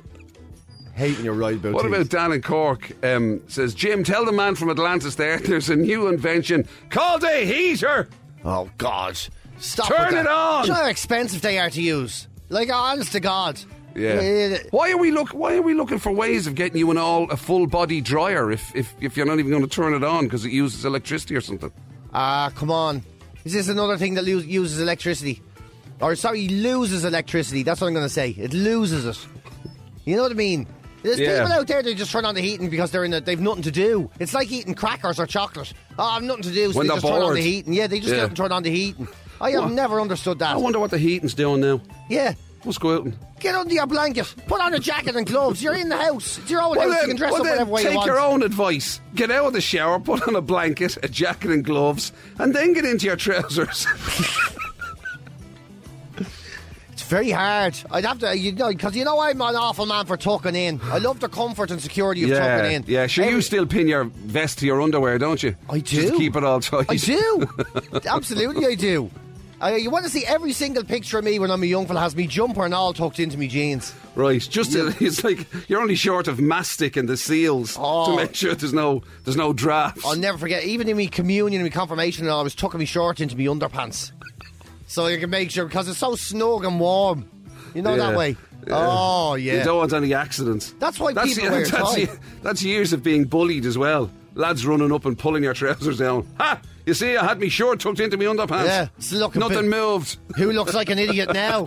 Speaker 2: I hate when you're right about
Speaker 1: What
Speaker 2: things.
Speaker 1: about Dan in Cork? Um, says, Jim, tell the man from Atlantis there there's a new invention called a heater.
Speaker 2: Oh, God. Stop
Speaker 1: Turn
Speaker 2: with that.
Speaker 1: it on.
Speaker 2: Do you know how expensive they are to use? Like, honest to God.
Speaker 1: Yeah. Why are we look? Why are we looking for ways of getting you an all a full body dryer if if, if you're not even going to turn it on because it uses electricity or something?
Speaker 2: Ah, come on. Is this another thing that lo- uses electricity? Or, sorry, loses electricity. That's what I'm going to say. It loses it. You know what I mean? There's
Speaker 1: Yeah.
Speaker 2: people out there that just turn on the heating because they're in a, they've nothing to do. It's like eating crackers or chocolate. Oh, I've nothing to do, so
Speaker 1: When
Speaker 2: they
Speaker 1: they're
Speaker 2: just turn on
Speaker 1: bored.
Speaker 2: the heating. Yeah, they just
Speaker 1: Yeah.
Speaker 2: get up and turn on the heating. I have
Speaker 1: What?
Speaker 2: never understood that.
Speaker 1: I wonder what the heating's doing now.
Speaker 2: Yeah.
Speaker 1: Let's go out and
Speaker 2: Get under your blanket. Put on a jacket and gloves. You're in the house. It's your own
Speaker 1: well
Speaker 2: house.
Speaker 1: then,
Speaker 2: you can dress
Speaker 1: well
Speaker 2: up
Speaker 1: then
Speaker 2: whatever way
Speaker 1: take
Speaker 2: you want.
Speaker 1: your own advice. Get out of the shower, put on a blanket, a jacket and gloves, and then get into your trousers.
Speaker 2: It's very hard. I'd have to, you know, because you know I'm an awful man for tucking in. I love the comfort and security of
Speaker 1: yeah,
Speaker 2: tucking in.
Speaker 1: yeah. Sure, you
Speaker 2: Every-
Speaker 1: still pin your vest to your underwear, don't you?
Speaker 2: I
Speaker 1: Just
Speaker 2: do.
Speaker 1: to keep it all tight.
Speaker 2: I do. Absolutely, I do. Uh, you want to see every single picture of me when I'm a young fella has me jumper and all tucked into me jeans.
Speaker 1: Right, just to, it's like you're only short of mastic and the seals
Speaker 2: Oh.
Speaker 1: to make sure there's no there's no drafts.
Speaker 2: I'll never forget, even in me communion and me confirmation and all, I was tucking me short into me underpants. So you can make sure, because it's so snug and warm. You know
Speaker 1: Yeah.
Speaker 2: that way?
Speaker 1: Yeah.
Speaker 2: Oh, yeah.
Speaker 1: You don't want any accidents.
Speaker 2: That's why
Speaker 1: that's,
Speaker 2: people wear a
Speaker 1: that's,
Speaker 2: tie.
Speaker 1: that's years of being bullied as well. Lads running up and pulling your trousers down. Ha! You see, I had me short tucked into my underpants.
Speaker 2: Yeah, it's looking
Speaker 1: Nothing
Speaker 2: bit-
Speaker 1: moved.
Speaker 2: Who looks like an idiot now?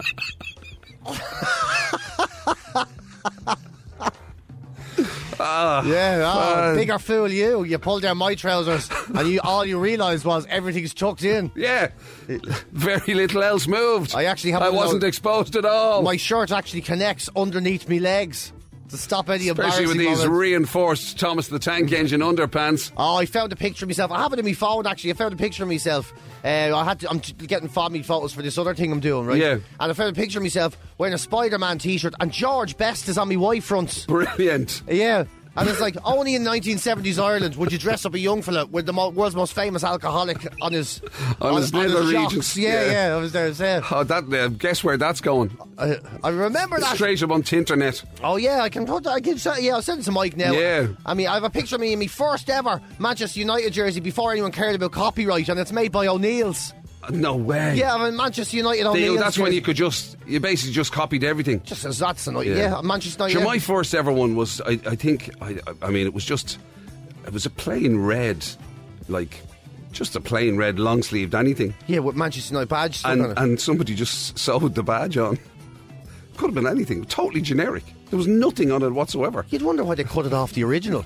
Speaker 2: yeah, oh,
Speaker 1: uh,
Speaker 2: bigger fool you. You pulled down my trousers and you all you realised was everything's tucked in.
Speaker 1: Yeah. Very little else moved.
Speaker 2: I actually have
Speaker 1: I
Speaker 2: a
Speaker 1: wasn't
Speaker 2: note-
Speaker 1: exposed at all.
Speaker 2: My shirt actually connects underneath me legs to stop any
Speaker 1: Especially with
Speaker 2: embarrassing
Speaker 1: these
Speaker 2: moments.
Speaker 1: reinforced Thomas the Tank Engine underpants.
Speaker 2: Oh, I found a picture of myself. I have it in my phone, actually. I found a picture of myself. Uh, I had to, I'm t- getting family photos for this other thing I'm doing, right?
Speaker 1: Yeah.
Speaker 2: And I found a picture of myself wearing a Spider-Man t-shirt, and George Best is on my Y front.
Speaker 1: Brilliant.
Speaker 2: Yeah. And it's like, only in nineteen seventies Ireland would you dress up a young fella with the mo- world's most famous alcoholic on his...
Speaker 1: On his nether
Speaker 2: jocks.
Speaker 1: regions.
Speaker 2: Yeah,
Speaker 1: Yeah.
Speaker 2: yeah, I was there. Yeah.
Speaker 1: Oh, that, uh, guess where that's going?
Speaker 2: I, I remember that.
Speaker 1: Straight up on Tinternet.
Speaker 2: Oh yeah, I can put. I can. Yeah, I'll send it to Mike now.
Speaker 1: Yeah.
Speaker 2: I mean, I have a picture of me in my first ever Manchester United jersey before anyone cared about copyright, and it's made by O'Neill's.
Speaker 1: No way.
Speaker 2: Yeah, I mean, Manchester United
Speaker 1: They,
Speaker 2: O'Neill's
Speaker 1: that's when
Speaker 2: jersey.
Speaker 1: you could just, you basically just copied everything.
Speaker 2: Just as that's the night. Yeah,
Speaker 1: Yeah.
Speaker 2: Manchester United.
Speaker 1: Sure, my first ever one was, I, I think, I, I mean, it was just, it was a plain red, like, just a plain red long sleeved anything.
Speaker 2: Yeah, with Manchester United badge stuck
Speaker 1: And,
Speaker 2: on it.
Speaker 1: and somebody just sewed the badge on. Could have been anything. Totally generic. There was nothing on it whatsoever.
Speaker 2: You'd wonder why they cut it off the original.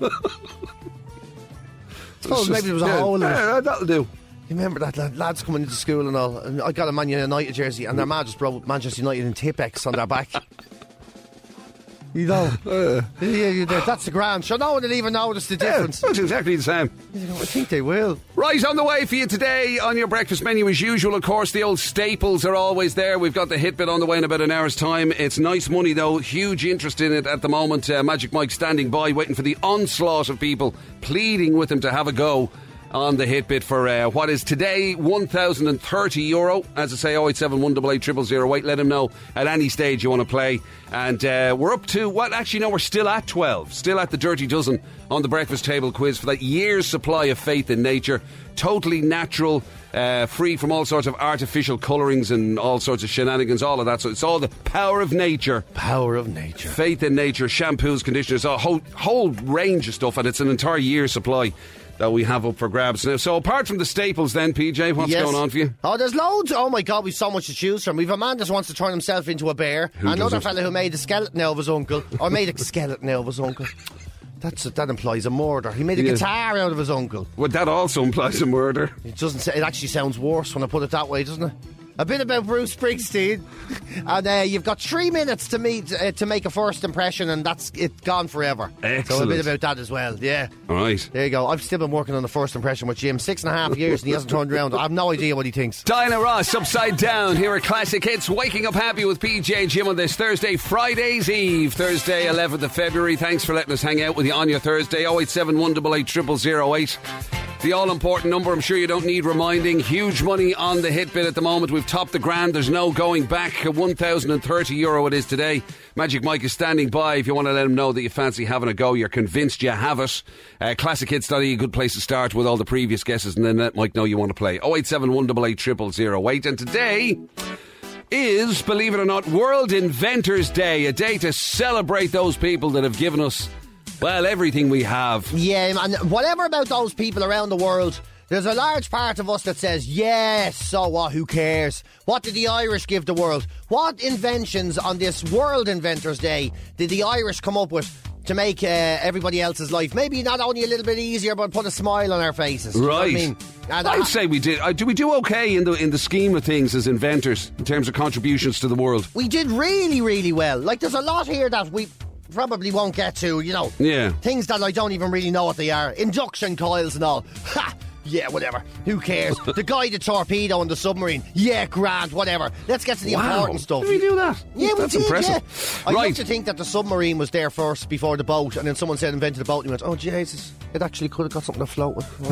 Speaker 2: Suppose
Speaker 1: It's
Speaker 2: maybe there was a
Speaker 1: yeah,
Speaker 2: hole in it.
Speaker 1: yeah, that'll do.
Speaker 2: You remember that lad, lads coming into school and all, and I got a Man United jersey, and their man just wrote Manchester United in Tipex on their back. You know,
Speaker 1: Uh,
Speaker 2: yeah, you know, that's the grand. Sure, no one will even notice the difference.
Speaker 1: Yeah, it's exactly the same.
Speaker 2: You know, I think they will.
Speaker 1: Right, on the way for you today on your breakfast menu as usual. Of course, the old staples are always there. We've got the hit bit on the way in about an hour's time. It's nice money though, huge interest in it at the moment. Uh, Magic Mike standing by, waiting for the onslaught of people pleading with him to have a go on the hit bit for uh, what is today one thousand thirty euro. As I say, oh eight seven one eight eight zero zero zero eight. Let him know at any stage you want to play. And uh, we're up to, well, actually, no, we're still at twelve. Still at the Dirty Dozen on the breakfast table quiz for that year's supply of faith in nature. Totally natural, uh, free from all sorts of artificial colourings and all sorts of shenanigans, all of that. So it's all the power of nature.
Speaker 2: Power of nature.
Speaker 1: Faith in nature, shampoos, conditioners, a whole, whole range of stuff. And it's an entire year's supply that we have up for grabs now. So apart from the staples then, P J, what's
Speaker 2: Yes.
Speaker 1: going on for you?
Speaker 2: Oh, there's loads. Oh my God, we've so much to choose from. We've a man that wants to turn himself into a bear.
Speaker 1: Who
Speaker 2: Another
Speaker 1: doesn't?
Speaker 2: fella who made a skeleton out of his uncle. Or made a skeleton out of his uncle. That's that implies a murder. He made a
Speaker 1: Yeah.
Speaker 2: guitar out of his uncle.
Speaker 1: Well, that also implies a murder.
Speaker 2: It doesn't. Say, it actually sounds worse when I put it that way, doesn't it? A bit about Bruce Springsteen, and uh, you've got three minutes to meet uh, to make a first impression, and that's it gone forever. So a
Speaker 1: Excellent.
Speaker 2: bit about that as well. Yeah.
Speaker 1: All right.
Speaker 2: There you go. I've still been working on the first impression with Jim six and a half years, and he hasn't turned around. I have no idea what he thinks.
Speaker 1: Diana Ross, Upside Down, here at Classic Hits. Waking up happy with P J and Jim on this Thursday, Friday's Eve, Thursday, eleventh of February. Thanks for letting us hang out with you on your Thursday. oh eight seven one eight eight zero zero zero eight. The all-important number, I'm sure you don't need reminding. Huge money on the hit bit at the moment. We've topped the grand. There's no going back. one thousand thirty euro it is today. Magic Mike is standing by if you want to let him know that you fancy having a go. You're convinced you have it. Uh, classic hits dot I E, a good place to start with all the previous guesses, and then let Mike know you want to play. oh eight seven one eight eight zero zero zero eight. And today is, believe it or not, World Inventors Day, a day to celebrate those people that have given us, well, everything we have.
Speaker 2: Yeah, and whatever about those people around the world, there's a large part of us that says, yes, so what, who cares? What did the Irish give the world? What inventions on this World Inventors Day did the Irish come up with to make uh, everybody else's life maybe not only a little bit easier, but put a smile on our faces? You know what
Speaker 1: Right.
Speaker 2: I mean? And
Speaker 1: I'd
Speaker 2: I-
Speaker 1: say we did. Uh, do we do okay in the in the scheme of things as inventors in terms of contributions to the world?
Speaker 2: we did really, really well. Like, there's a lot here that we probably won't get to, you know.
Speaker 1: Yeah.
Speaker 2: Things that I don't even really know what they are. Induction coils and all. Ha! Yeah, whatever. Who cares? The guided torpedo on the submarine. Yeah, grand, whatever. Let's get to the
Speaker 1: Wow.
Speaker 2: important stuff.
Speaker 1: Did we do that?
Speaker 2: Yeah, we
Speaker 1: That's
Speaker 2: did,
Speaker 1: impressive.
Speaker 2: yeah. I
Speaker 1: Right.
Speaker 2: used to think that the submarine was there first before the boat, and then someone said invented the boat, and he went, oh, Jesus, it actually could have got something to float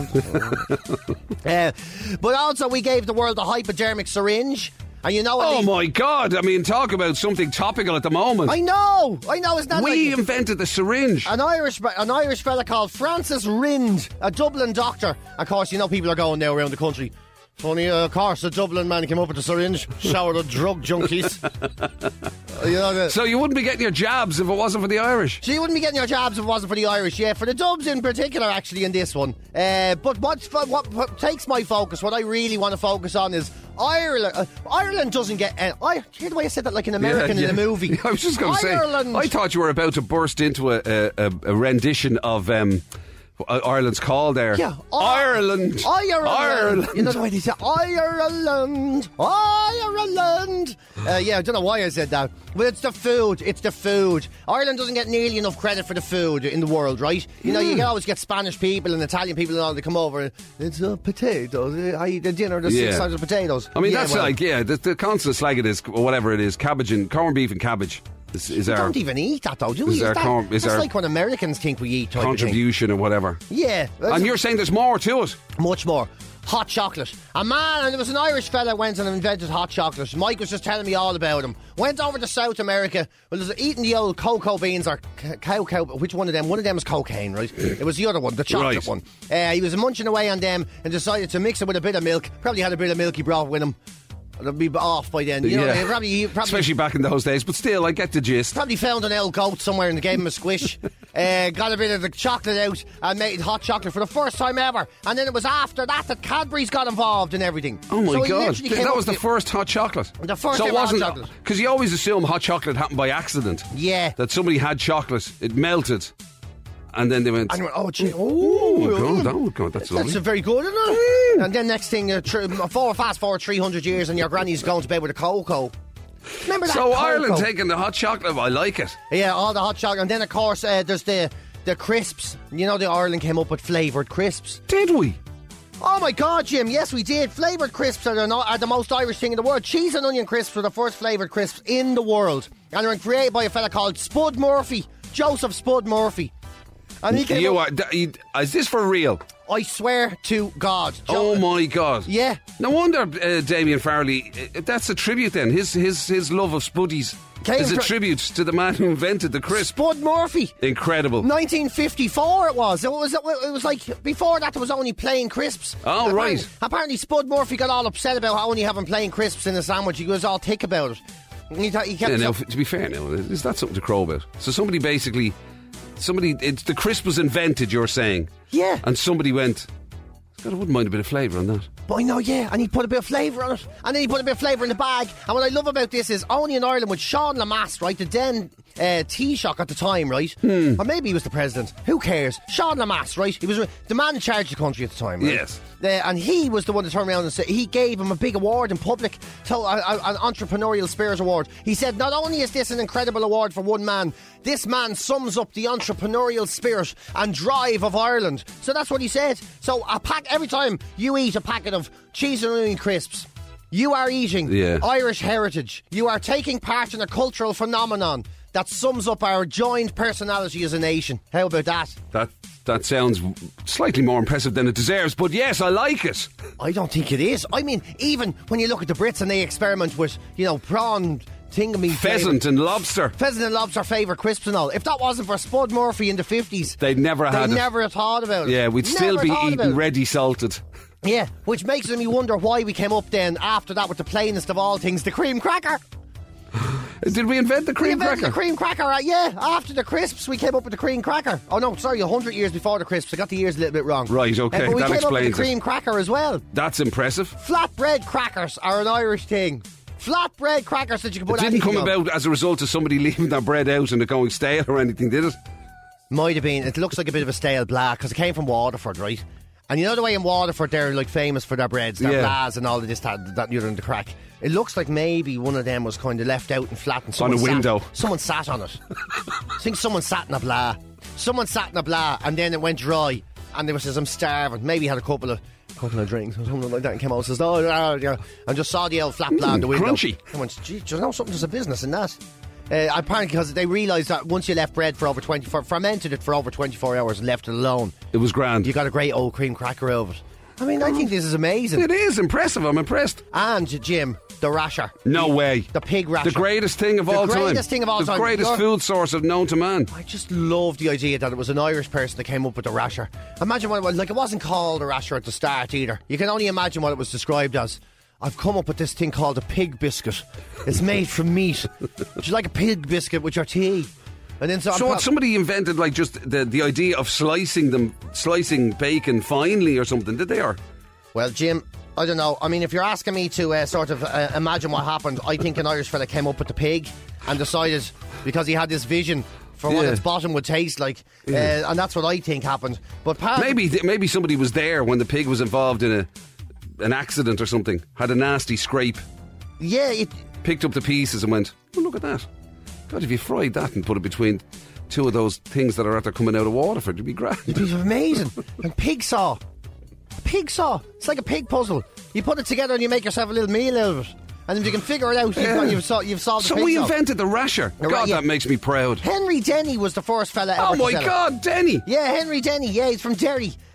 Speaker 2: with. uh, but also, we gave the world a hypodermic syringe, and you know what?
Speaker 1: Oh
Speaker 2: they-
Speaker 1: my God! I mean, talk about something topical at the moment.
Speaker 2: I know! I know, it's not
Speaker 1: we
Speaker 2: like...
Speaker 1: invented the syringe.
Speaker 2: An Irish, an Irish fella called Francis Rind, a Dublin doctor. Of course, you know people are going now around the country. Funny, uh, of course, a Dublin man came up with a syringe, showered of drug junkies. you know, the,
Speaker 1: So you wouldn't be getting your jabs if it wasn't for the Irish.
Speaker 2: so you wouldn't be getting your jobs if it wasn't for the Irish, yeah. For the Dubs in particular, actually, in this one. Uh, but what's, what, what takes my focus, what I really want to focus on is Ireland. Uh, Ireland doesn't get... Uh, I hear the way I said that like an American
Speaker 1: Yeah,
Speaker 2: in
Speaker 1: yeah.
Speaker 2: a movie.
Speaker 1: I was just going to say,
Speaker 2: Ireland.
Speaker 1: I thought you were about to burst into a, a, a, a rendition of um, Ireland's Call there.
Speaker 2: Yeah,
Speaker 1: Ireland.
Speaker 2: Ireland.
Speaker 1: Ireland.
Speaker 2: You know the way they say Ireland. Ireland. Uh, yeah, I don't know why I said that. But it's the food. It's the food. Ireland doesn't get nearly enough credit for the food in the world, right? You know, you can always get Spanish people and Italian people and all, they come over and it's uh, potatoes. I eat the dinner, the
Speaker 1: Yeah.
Speaker 2: six sides of potatoes.
Speaker 1: I mean,
Speaker 2: Yeah,
Speaker 1: that's
Speaker 2: well,
Speaker 1: like, yeah, the, the constant slag it is, or whatever it is, cabbage and corned beef and cabbage is, is
Speaker 2: we
Speaker 1: our
Speaker 2: don't even eat that, though, do we?
Speaker 1: is our
Speaker 2: that,
Speaker 1: com- is
Speaker 2: that's
Speaker 1: our
Speaker 2: like what Americans think we eat type of thing.
Speaker 1: contribution or whatever.
Speaker 2: Yeah.
Speaker 1: And you're saying there's more to it?
Speaker 2: Much more. hot chocolate. And man, and there was an Irish fella went and invented hot chocolate. Mike was just telling me all about him. Went over to South America, well, was eating the old cocoa beans or cow cow. Which one of them? One of them was cocaine, right? It was the other one, the chocolate
Speaker 1: Right.
Speaker 2: one. Uh, he was munching away on them and decided to mix it with a bit of milk. Probably had a bit of milky broth with him. It'll be off by then. You know,
Speaker 1: Yeah.
Speaker 2: he probably, he probably
Speaker 1: Especially back in those days, but still, I get the gist.
Speaker 2: Probably found an old goat somewhere and gave him a squish. uh, got a bit of the chocolate out and made hot chocolate for the first time ever. And then it was after that that Cadbury's got involved in everything.
Speaker 1: Oh my
Speaker 2: So he
Speaker 1: God.
Speaker 2: literally came
Speaker 1: That
Speaker 2: up
Speaker 1: was the
Speaker 2: with-
Speaker 1: first hot chocolate.
Speaker 2: The first
Speaker 1: so it
Speaker 2: ever hot
Speaker 1: wasn't,
Speaker 2: chocolate.
Speaker 1: because you always assume hot chocolate happened by accident.
Speaker 2: Yeah.
Speaker 1: That somebody had chocolate, it melted, and then they went,
Speaker 2: And he went, oh, gee,
Speaker 1: oh,
Speaker 2: oh,
Speaker 1: God, that would go, that's lovely.
Speaker 2: That's a very good, isn't it? And then next thing, uh, tr- four, fast forward three hundred years and your granny's going to bed with a cocoa. Remember that
Speaker 1: So
Speaker 2: cocoa?
Speaker 1: Ireland taking the hot chocolate, I like it.
Speaker 2: Yeah, all the hot chocolate. And then, of course, uh, there's the, the crisps. You know, the Ireland came up with flavoured crisps.
Speaker 1: Did we?
Speaker 2: Oh my God, Jim, yes we did. Flavoured crisps are the, no- are the most Irish thing in the world. Cheese and onion crisps were the first flavoured crisps in the world. And they were created by a fella called Spud Murphy. Joseph Spud Murphy. And he came
Speaker 1: You
Speaker 2: up,
Speaker 1: are, d- you- is this for real?
Speaker 2: I swear to God.
Speaker 1: Oh
Speaker 2: Jo-
Speaker 1: my God.
Speaker 2: Yeah.
Speaker 1: No wonder uh, Damien Farley, uh, that's a tribute then. His his his love of Spuddies
Speaker 2: Came
Speaker 1: is a
Speaker 2: fr-
Speaker 1: tribute to the man who invented the crisp.
Speaker 2: Spud Murphy.
Speaker 1: Incredible.
Speaker 2: nineteen fifty-four it was. It was it was like before that there was only plain crisps.
Speaker 1: Oh,
Speaker 2: apparently,
Speaker 1: right.
Speaker 2: Apparently Spud Murphy got all upset about only having plain crisps in a sandwich. He was all thick about it. And He, th- he kept
Speaker 1: Yeah, now,
Speaker 2: saying-
Speaker 1: f- to be fair now, is that something to crow about? So somebody basically, somebody, it's, the crisp was invented, you're saying.
Speaker 2: Yeah.
Speaker 1: And somebody went, God, I wouldn't mind a bit of flavour on that.
Speaker 2: But I know, yeah, and he put a bit of flavour on it, and then he put a bit of flavour in the bag. And what I love about this is only in Ireland with Sean Lamass, right, the then uh, Taoiseach at the time, right,
Speaker 1: Hmm.
Speaker 2: or maybe he was the president. Who cares? Sean Lamass, right? He was the man in charge of the country at the time, right?
Speaker 1: Yes.
Speaker 2: Uh, and he was the one to turn around and say he gave him a big award in public, to, uh, uh, an entrepreneurial spirit award. He said, not only is this an incredible award for one man, this man sums up the entrepreneurial spirit and drive of Ireland. So that's what he said. So a pack every time you eat a packet of cheese and onion crisps, you are eating
Speaker 1: Yeah.
Speaker 2: Irish heritage. You are taking part in a cultural phenomenon that sums up our joined personality as a nation. How about that?
Speaker 1: That that sounds slightly more impressive than it deserves, but yes, I like it.
Speaker 2: I don't think it is. I mean, even when you look at the Brits and they experiment with, you know, prawn, thingamy,
Speaker 1: Pheasant and lobster.
Speaker 2: pheasant and lobster favourite crisps and all. If that wasn't for Spud Murphy in the fifties,
Speaker 1: They'd never
Speaker 2: they
Speaker 1: had it.
Speaker 2: never had thought about it.
Speaker 1: Yeah, we'd
Speaker 2: Never
Speaker 1: still be
Speaker 2: thought about
Speaker 1: eating
Speaker 2: it.
Speaker 1: ready salted.
Speaker 2: Yeah, which makes me wonder why we came up then after that with the plainest of all things, the cream cracker.
Speaker 1: Did we invent the
Speaker 2: We
Speaker 1: cream
Speaker 2: invented
Speaker 1: cracker?
Speaker 2: the cream cracker, right? Yeah, after the crisps, we came up with the cream cracker. Oh no, sorry, a hundred years before the crisps. I got the years a little bit wrong.
Speaker 1: Right, okay,
Speaker 2: Uh, but we
Speaker 1: that
Speaker 2: came up with
Speaker 1: explains
Speaker 2: the
Speaker 1: it.
Speaker 2: cream cracker as well.
Speaker 1: That's impressive.
Speaker 2: Flatbread crackers are an Irish thing. Flatbread crackers that you can put
Speaker 1: It didn't
Speaker 2: anything
Speaker 1: come
Speaker 2: on.
Speaker 1: about as a result of somebody leaving their bread out and it going stale or anything, did it?
Speaker 2: Might have been. It looks like a bit of a stale blah because it came from Waterford, right? And you know the way in Waterford they're like famous for their breads, their
Speaker 1: Yeah.
Speaker 2: blahs and all of this, that, that, and the other, and the crack. It looks like maybe one of them was kind of left out and flat and someone
Speaker 1: a
Speaker 2: sat-
Speaker 1: window.
Speaker 2: someone sat on it. I think someone sat in a blah. Someone sat in a blah and then it went dry and they were says, I'm starving. Maybe had a couple of couple of drinks or something like that and came out and says, oh, yeah, yeah, and just saw the old flat blah in the
Speaker 1: Mm,
Speaker 2: window.
Speaker 1: crunchy.
Speaker 2: And went, gee, do you know something? There's a business in that. Uh, apparently, because they realised that once you left bread for over twenty-four, fermented it for over twenty-four hours and left it alone,
Speaker 1: It was grand.
Speaker 2: you got a great old cream cracker out of it. I mean, I think this is amazing.
Speaker 1: It is impressive. I'm impressed.
Speaker 2: And, Jim, the rasher.
Speaker 1: No way.
Speaker 2: The pig rasher.
Speaker 1: The greatest thing of
Speaker 2: The
Speaker 1: all time.
Speaker 2: greatest thing of all
Speaker 1: the
Speaker 2: time.
Speaker 1: The greatest
Speaker 2: You're-
Speaker 1: food source of known to man.
Speaker 2: I just love the idea that it was an Irish person that came up with the rasher. Imagine what it was. Like, it wasn't called a rasher at the start either. You can only imagine what it was described as. I've come up with this thing called a pig biscuit. It's made from meat. Would you like a pig biscuit with your tea? And then so, I'm
Speaker 1: So what,
Speaker 2: prob-
Speaker 1: somebody invented like just the, the idea of slicing them, slicing bacon finely or something, did they? Or
Speaker 2: Well, Jim, I don't know. I mean, if you're asking me to uh, sort of uh, imagine what happened, I think an Irish fella came up with the pig and decided, because he had this vision for what
Speaker 1: Yeah.
Speaker 2: its bottom would taste like,
Speaker 1: Yeah.
Speaker 2: uh, and that's what I think happened. But part
Speaker 1: maybe maybe somebody was there when the pig was involved in a an accident or something, had a nasty scrape,
Speaker 2: yeah, it,
Speaker 1: picked up the pieces and went, oh, look at that. God, if you fried that and put it between two of those things that are after coming out of Waterford, it'd be grand.
Speaker 2: it was amazing. And pig saw. A pig saw. It's like a pig puzzle. You put it together and you make yourself a little meal out of it. And if you can figure it out, you've,
Speaker 1: Yeah.
Speaker 2: got, you've, sol- you've solved
Speaker 1: So
Speaker 2: the pig
Speaker 1: we
Speaker 2: saw.
Speaker 1: invented the rasher.
Speaker 2: The
Speaker 1: God,
Speaker 2: ra- yeah.
Speaker 1: that makes me proud.
Speaker 2: Henry Denny was the first fella ever
Speaker 1: Oh
Speaker 2: to
Speaker 1: my
Speaker 2: sell it.
Speaker 1: God, Denny.
Speaker 2: Yeah, Henry Denny. Yeah, he's from Derry.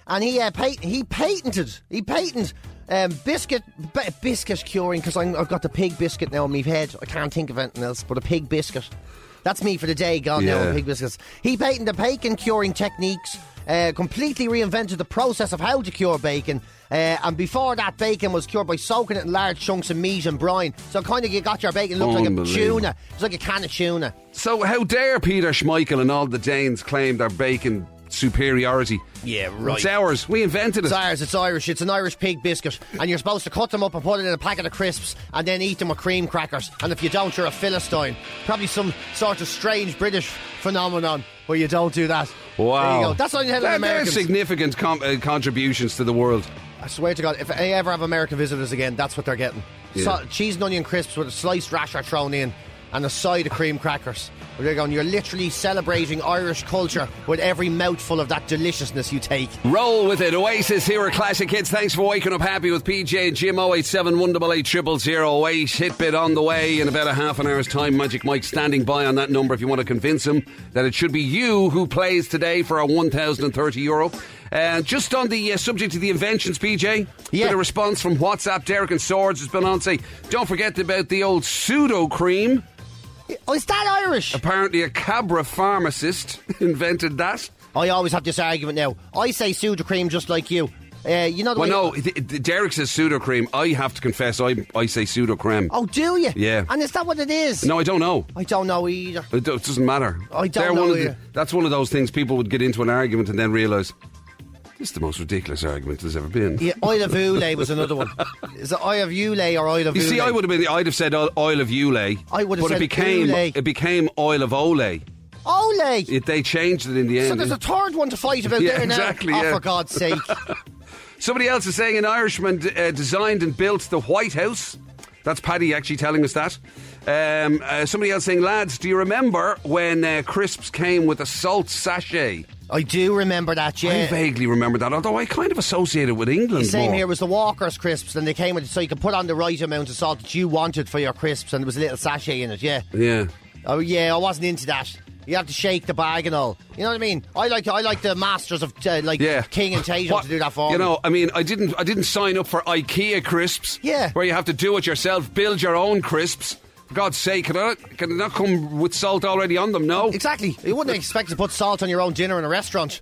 Speaker 2: and he uh, pat- he patented, he patented um, biscuit b- biscuit curing, because I've got the pig biscuit now in my head. I can't think of anything else but a pig biscuit. That's me for the day, gone
Speaker 1: Yeah.
Speaker 2: now with pig biscuits. He patented bacon curing techniques, uh, completely reinvented the process of how to cure bacon. Uh, and before that, bacon was cured by soaking it in large chunks of meat and brine. So kind of you got your bacon looked like a
Speaker 1: Unbelievable.
Speaker 2: tuna. It's like a can of tuna.
Speaker 1: So how dare Peter Schmeichel and all the Danes claim their bacon superiority?
Speaker 2: Yeah, right.
Speaker 1: It's ours. We invented it.
Speaker 2: It's ours, it's Irish, it's an Irish pig biscuit. And you're supposed to cut them up and put it in a packet of crisps and then eat them with cream crackers. And if you don't, you're a Philistine. Probably some sort of strange British phenomenon where you don't do that.
Speaker 1: Wow.
Speaker 2: There you go. That's all you have in
Speaker 1: They're-
Speaker 2: Americans.
Speaker 1: They're significant com- uh, contributions to the world.
Speaker 2: I swear to God, if I ever have American visitors again, that's what they're getting.
Speaker 1: Yeah.
Speaker 2: So, cheese and onion crisps with a sliced rasher thrown in and a side of cream crackers. Where they're going, you're literally celebrating Irish culture with every mouthful of that deliciousness you take.
Speaker 1: Roll with it. Oasis here at Classic Hits. Thanks for waking up happy with P J and Jim. oh eight seven, one eight eight, zero zero zero eight. Hit bit on the way in about a half an hour's time. Magic Mike standing by on that number if you want to convince him that it should be you who plays today for our one thousand thirty euro. Uh, just on the uh, subject of the inventions, P J,
Speaker 2: Yeah.
Speaker 1: bit of response from WhatsApp. Derek and Swords has been on say, don't forget about the old pseudo cream.
Speaker 2: Oh, is that Irish?
Speaker 1: Apparently a Cabra pharmacist invented that.
Speaker 2: I always have this argument now. I say pseudo cream just like you. Uh, you know the
Speaker 1: Well,
Speaker 2: way
Speaker 1: no, th- th- Derek says pseudo cream. I have to confess, I I say pseudo creme.
Speaker 2: Oh, do you?
Speaker 1: Yeah.
Speaker 2: And is that what it is?
Speaker 1: No, I don't know.
Speaker 2: I don't know either.
Speaker 1: It do- it doesn't matter.
Speaker 2: I don't
Speaker 1: They're
Speaker 2: know
Speaker 1: one of the,
Speaker 2: either.
Speaker 1: That's one of those things people would get into an argument and then realise this is the most ridiculous argument there's ever been.
Speaker 2: Yeah, Oil of Ulay was another one. Is it Oil of Ulay or Oil of
Speaker 1: You
Speaker 2: Ulay?
Speaker 1: see, I would have been. I'd have said oil oil of Ulay.
Speaker 2: I would have
Speaker 1: but
Speaker 2: said
Speaker 1: it became
Speaker 2: Ulay.
Speaker 1: it became oil of Olay.
Speaker 2: Olay!
Speaker 1: It, they changed it in the end.
Speaker 2: So there's a third one to fight about
Speaker 1: Yeah,
Speaker 2: there now.
Speaker 1: exactly,
Speaker 2: Oh,
Speaker 1: yeah.
Speaker 2: for God's sake.
Speaker 1: Somebody else is saying an Irishman d- uh, designed and built the White House. That's Paddy actually telling us that. Um, uh, somebody else saying, lads, do you remember when uh, crisps came with a salt sachet?
Speaker 2: I do remember that, yeah.
Speaker 1: I vaguely remember that, although I kind of associate it with England
Speaker 2: Same
Speaker 1: more.
Speaker 2: here was the Walker's crisps, and they came with so you could put on the right amount of salt that you wanted for your crisps, and there was a little sachet in it, yeah.
Speaker 1: Yeah.
Speaker 2: Oh yeah, I wasn't into that. You have to shake the bag and all. You know what I mean? I like I like the masters of uh, like
Speaker 1: Yeah.
Speaker 2: King and Tatum
Speaker 1: What-
Speaker 2: to do that for
Speaker 1: You
Speaker 2: me.
Speaker 1: know, I mean, I didn't I didn't sign up for IKEA crisps.
Speaker 2: Yeah.
Speaker 1: Where you have to do it yourself, build your own crisps. For God's sake, can it, can it not come with salt already on them? No.
Speaker 2: Exactly. You wouldn't expect to put salt on your own dinner in a restaurant.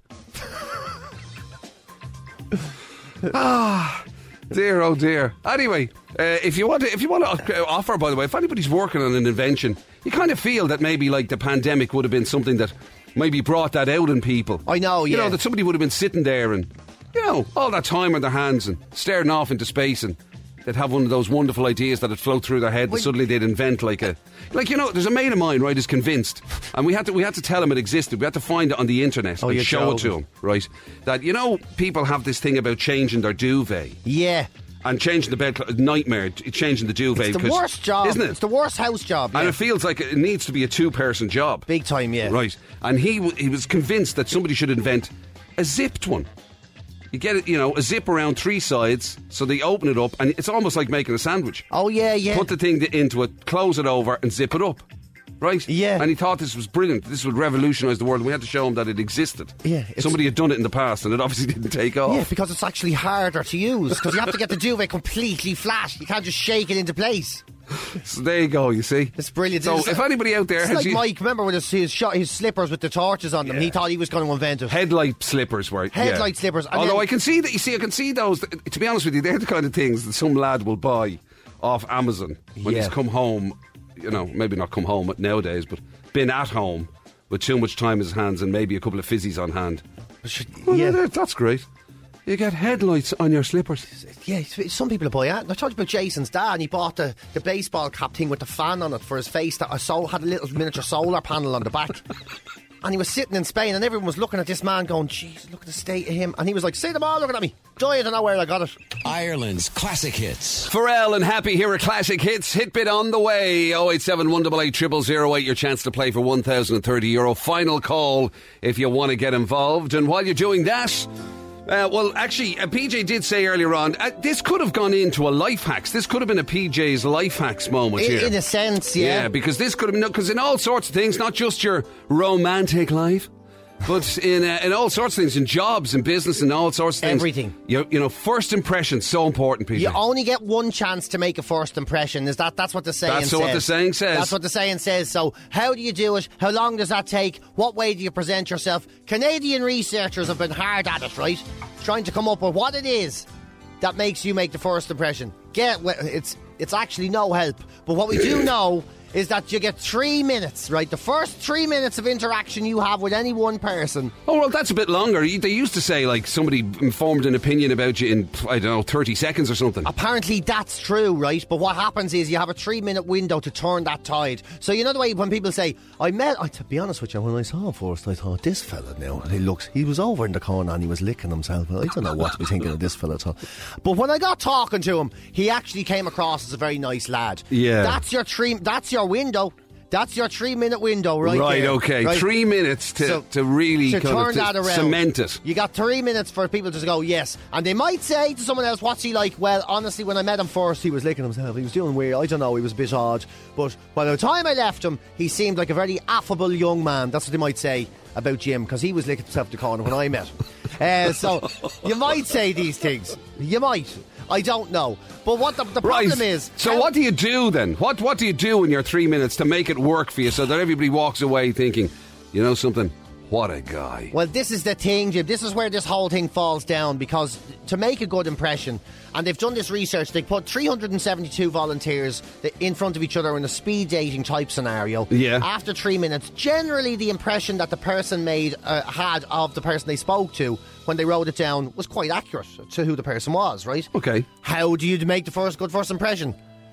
Speaker 1: Dear, oh dear. Anyway, uh, if you want to, if you want to offer, by the way, if anybody's working on an invention, you kind of feel that maybe like the pandemic would have been something that maybe brought that out in people.
Speaker 2: I know,
Speaker 1: You
Speaker 2: yeah.
Speaker 1: know, that somebody would have been sitting there and, you know, all that time on their hands and staring off into space and they'd have one of those wonderful ideas that'd float through their head
Speaker 2: Well,
Speaker 1: and suddenly they'd invent like a... Like, you know, there's a mate of mine, right, is convinced, and we had to we had to tell him it existed. We had to find it on the internet
Speaker 2: Oh,
Speaker 1: and
Speaker 2: you're
Speaker 1: show it to
Speaker 2: joking.
Speaker 1: him, right? That, you know, people have this thing about changing their duvet.
Speaker 2: Yeah.
Speaker 1: And changing the bed, nightmare, t- changing the duvet.
Speaker 2: It's the
Speaker 1: 'cause-
Speaker 2: worst job.
Speaker 1: Isn't it?
Speaker 2: It's the worst house job.
Speaker 1: And
Speaker 2: Yeah.
Speaker 1: it feels like it needs to be a two-person job.
Speaker 2: Big time, yeah.
Speaker 1: Right. And he w- he was convinced that somebody should invent a zipped one. You get it, you know, a zip around three sides, so they open it up, and it's almost like making a sandwich.
Speaker 2: Oh yeah, yeah.
Speaker 1: Put the thing into it, close it over, and zip it up. Right?
Speaker 2: Yeah.
Speaker 1: And he thought this was brilliant. This would revolutionise the world. And we had to show him that it existed.
Speaker 2: Yeah, it's-
Speaker 1: Somebody had done it in the past, and it obviously didn't take off.
Speaker 2: Yeah, because it's actually harder to use because you have to get the duvet completely flat. You can't just shake it into place.
Speaker 1: So there you go, you see.
Speaker 2: It's brilliant.
Speaker 1: So
Speaker 2: It's-
Speaker 1: if anybody out there
Speaker 2: It's
Speaker 1: has
Speaker 2: like
Speaker 1: you-
Speaker 2: Mike, remember with his, his, shot, his slippers with the torches on them? He thought he was going to invent it.
Speaker 1: Headlight slippers were
Speaker 2: Headlight
Speaker 1: yeah.
Speaker 2: slippers, and
Speaker 1: Although
Speaker 2: then-
Speaker 1: I can see that you see, I can see those. To be honest with you, they're the kind of things that some lad will buy off Amazon when
Speaker 2: Yeah.
Speaker 1: he's come home. You know, maybe not come home nowadays, but been at home with too much time in his hands and maybe a couple of fizzies on hand. Well,
Speaker 2: yeah.
Speaker 1: that- that's great. You get headlights on your slippers.
Speaker 2: Yeah, it's- some people buy it. I told you about Jason's dad, and he bought the, the baseball cap thing with the fan on it for his face that I saw had a little miniature solar panel on the back. And he was sitting in Spain, and everyone was looking at this man going, jeez, look at the state of him. And he was like, see them all looking at me. Joy, I don't know where I got it.
Speaker 4: Ireland's classic hits.
Speaker 1: Pharrell and Happy here at Classic Hits. Hit bit on the way. oh eight seven, one eight eight, zero zero zero eight. Your chance to play for one thousand thirty euro. Final call if you want to get involved. And while you're doing that... Uh, well, actually, uh, P J did say earlier on, uh, this could have gone into a life hacks. This could have been a P J's life hacks moment
Speaker 2: In,
Speaker 1: here.
Speaker 2: in a sense, yeah.
Speaker 1: Yeah, because this could have been, because in all sorts of things, not just your romantic life, But in uh, in all sorts of things, in jobs, in business, and all sorts of things.
Speaker 2: Everything.
Speaker 1: You, you know, first impression, so important, P J.
Speaker 2: You only get one chance to make a first impression. Is that That's what the saying
Speaker 1: That's
Speaker 2: says.
Speaker 1: what the saying says.
Speaker 2: That's what the saying says. So how do you do it? How long does that take? What way do you present yourself? Canadian researchers have been hard at it, right? Trying to come up with what it is that makes you make the first impression. Get It's, it's actually no help. But what we do know is that you get three minutes, right? The first three minutes of interaction you have with any one person.
Speaker 1: Oh, well, that's a bit longer. They used to say, like, somebody informed an opinion about you in, I don't know, thirty seconds or something.
Speaker 2: Apparently that's true, right? But what happens is you have a three-minute window to turn that tide. So you know the way when people say, I met... I, to be honest with you, when I saw him first, I thought, this fella now, he looks... He was over in the corner and he was licking himself. I don't know what to be thinking of this fella at all. But when I got talking to him, he actually came across as a very nice lad.
Speaker 1: Yeah.
Speaker 2: That's your three... That's your window. That's your three-minute window, right?
Speaker 1: Right,
Speaker 2: there,
Speaker 1: okay.
Speaker 2: right?
Speaker 1: Three minutes to,
Speaker 2: So,
Speaker 1: to really
Speaker 2: to
Speaker 1: kind
Speaker 2: turn
Speaker 1: of to
Speaker 2: that around.
Speaker 1: cement it.
Speaker 2: You got three minutes for people to go, yes. And they might say to someone else, what's he like? Well, honestly, when I met him first, he was licking himself. He was doing weird. I don't know. He was a bit odd. But by the time I left him, he seemed like a very affable young man. That's what they might say about Jim, because he was licking himself in the corner when I met him. Uh, so you might say these things. You might. I don't know. But what the, the problem
Speaker 1: Right.
Speaker 2: is...
Speaker 1: So
Speaker 2: how-
Speaker 1: what do you do then? What What do you do in your three minutes to make it work for you so that everybody walks away thinking, you know something, what a guy.
Speaker 2: Well, this is the thing, Jim. This is where this whole thing falls down, because to make a good impression, and they've done this research, they put three hundred seventy-two volunteers in front of each other in a speed dating type scenario.
Speaker 1: Yeah.
Speaker 2: After three minutes, generally the impression that the person made uh, had of the person they spoke to when they wrote it down was quite accurate to who the person was, right?
Speaker 1: Okay.
Speaker 2: How do you make the first good first impression?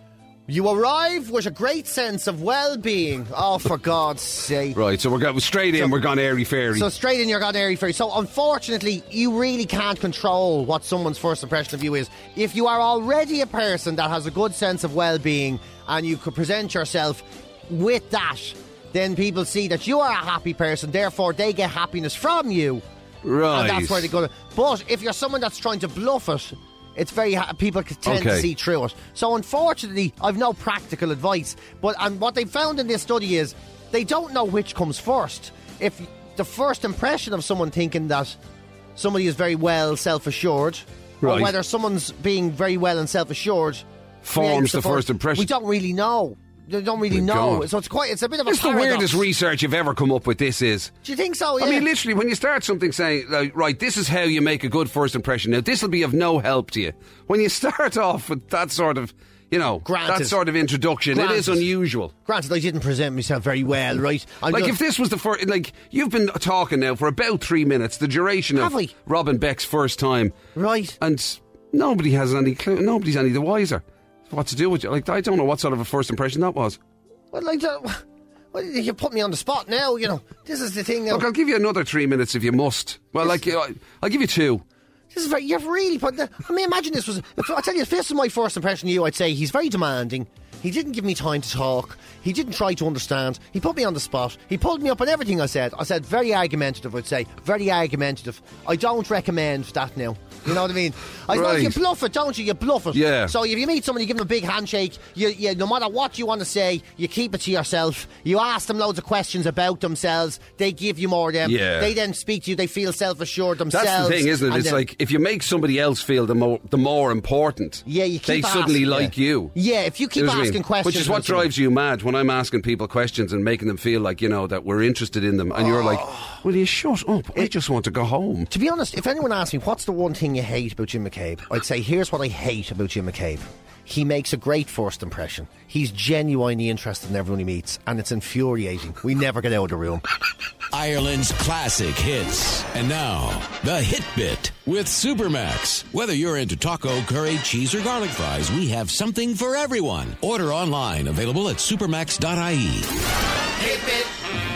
Speaker 2: You arrive with a great sense of well-being. Oh, for God's sake.
Speaker 1: Right, so we're going straight in,
Speaker 2: So-
Speaker 1: we're gone airy-fairy.
Speaker 2: So straight in, you're gone airy fairy. So unfortunately, you really can't control what someone's first impression of you is. If you are already a person that has a good sense of well-being and you could present yourself with that, then people see that you are a happy person, therefore they get happiness from you.
Speaker 1: right.
Speaker 2: And that's where they go. But if you're someone that's trying to bluff it, it's very ha- people can tend
Speaker 1: Okay.
Speaker 2: to see through it. So unfortunately, I've no practical advice. But and what they found in this study is they don't know which comes first. If the first impression of someone thinking that somebody is very well self-assured,
Speaker 1: Right.
Speaker 2: or whether someone's being very well and self-assured
Speaker 1: Forms
Speaker 2: creates
Speaker 1: the first impression.
Speaker 2: We don't really know. They don't really
Speaker 1: My
Speaker 2: know.
Speaker 1: God.
Speaker 2: So it's quite. It's a bit of a
Speaker 1: It's the
Speaker 2: paradox.
Speaker 1: weirdest research you've ever come up with, this is.
Speaker 2: Do you think so? Yeah.
Speaker 1: I mean, literally, when you start something saying, like, right, this is how you make a good first impression. Now, this will be of no help to you. When you start off with that sort of, you know,
Speaker 2: Granted.
Speaker 1: that sort of introduction, it is
Speaker 2: Granted.
Speaker 1: unusual.
Speaker 2: Granted, I didn't present myself very well, right? I'm
Speaker 1: Like,
Speaker 2: just-
Speaker 1: if this was the first, like, you've been talking now for about three minutes, the duration
Speaker 2: Have
Speaker 1: of
Speaker 2: we?
Speaker 1: Robin Beck's first time.
Speaker 2: Right.
Speaker 1: And nobody has any clue, nobody's any the wiser what to do with you. Like, I don't know what sort of a first impression that was.
Speaker 2: Well, like, uh, well, you put me on the spot now, you know. This is the thing now.
Speaker 1: Look, I'll give you another three minutes if you must. Well, like, uh, I'll give you two.
Speaker 2: This is very, you've really put the, I mean, imagine this was, if, I tell you, if this was my first impression of you, I'd say he's very demanding. He didn't give me time to talk. He didn't try to understand. He put me on the spot. He pulled me up on everything I said. I said very argumentative, I'd say. Very argumentative. I don't recommend that now. You know what I mean? I suppose
Speaker 1: Right.
Speaker 2: you bluff it, don't you? You bluff it.
Speaker 1: Yeah.
Speaker 2: So if you meet someone, you give them a big handshake. You, you, no matter what you want to say, you keep it to yourself. You ask them loads of questions about themselves. They give you more of them.
Speaker 1: Yeah.
Speaker 2: They then speak to you. They feel self-assured themselves.
Speaker 1: That's the thing, isn't it?
Speaker 2: And
Speaker 1: It's
Speaker 2: then-
Speaker 1: like, if you make somebody else feel the more the more important,
Speaker 2: Yeah, you keep
Speaker 1: they suddenly
Speaker 2: asking,
Speaker 1: like
Speaker 2: yeah.
Speaker 1: you.
Speaker 2: Yeah, if you keep
Speaker 1: You know what I mean?
Speaker 2: asking questions,
Speaker 1: Which is what
Speaker 2: about someone-
Speaker 1: drives you mad when I'm asking people questions and making them feel like, you know, that we're interested in them. And you're like, will you shut up? I just want to go home.
Speaker 2: To be honest, if anyone asks me what's the one thing you hate about Jim McCabe, I'd say here's what I hate about Jim McCabe. He makes a great first impression. He's genuinely interested in everyone he meets, and it's infuriating. We never get out of the room.
Speaker 4: Ireland's classic hits. And now, the Hit Bit with Supermax. Whether you're into taco, curry, cheese, or garlic fries, we have something for everyone. Order online, available at supermax dot I E.
Speaker 5: Hit Bit.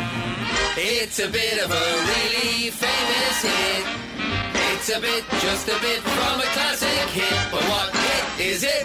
Speaker 5: It's a bit of a really famous hit. It's a bit, just a bit from a classic hit. But what hit is it?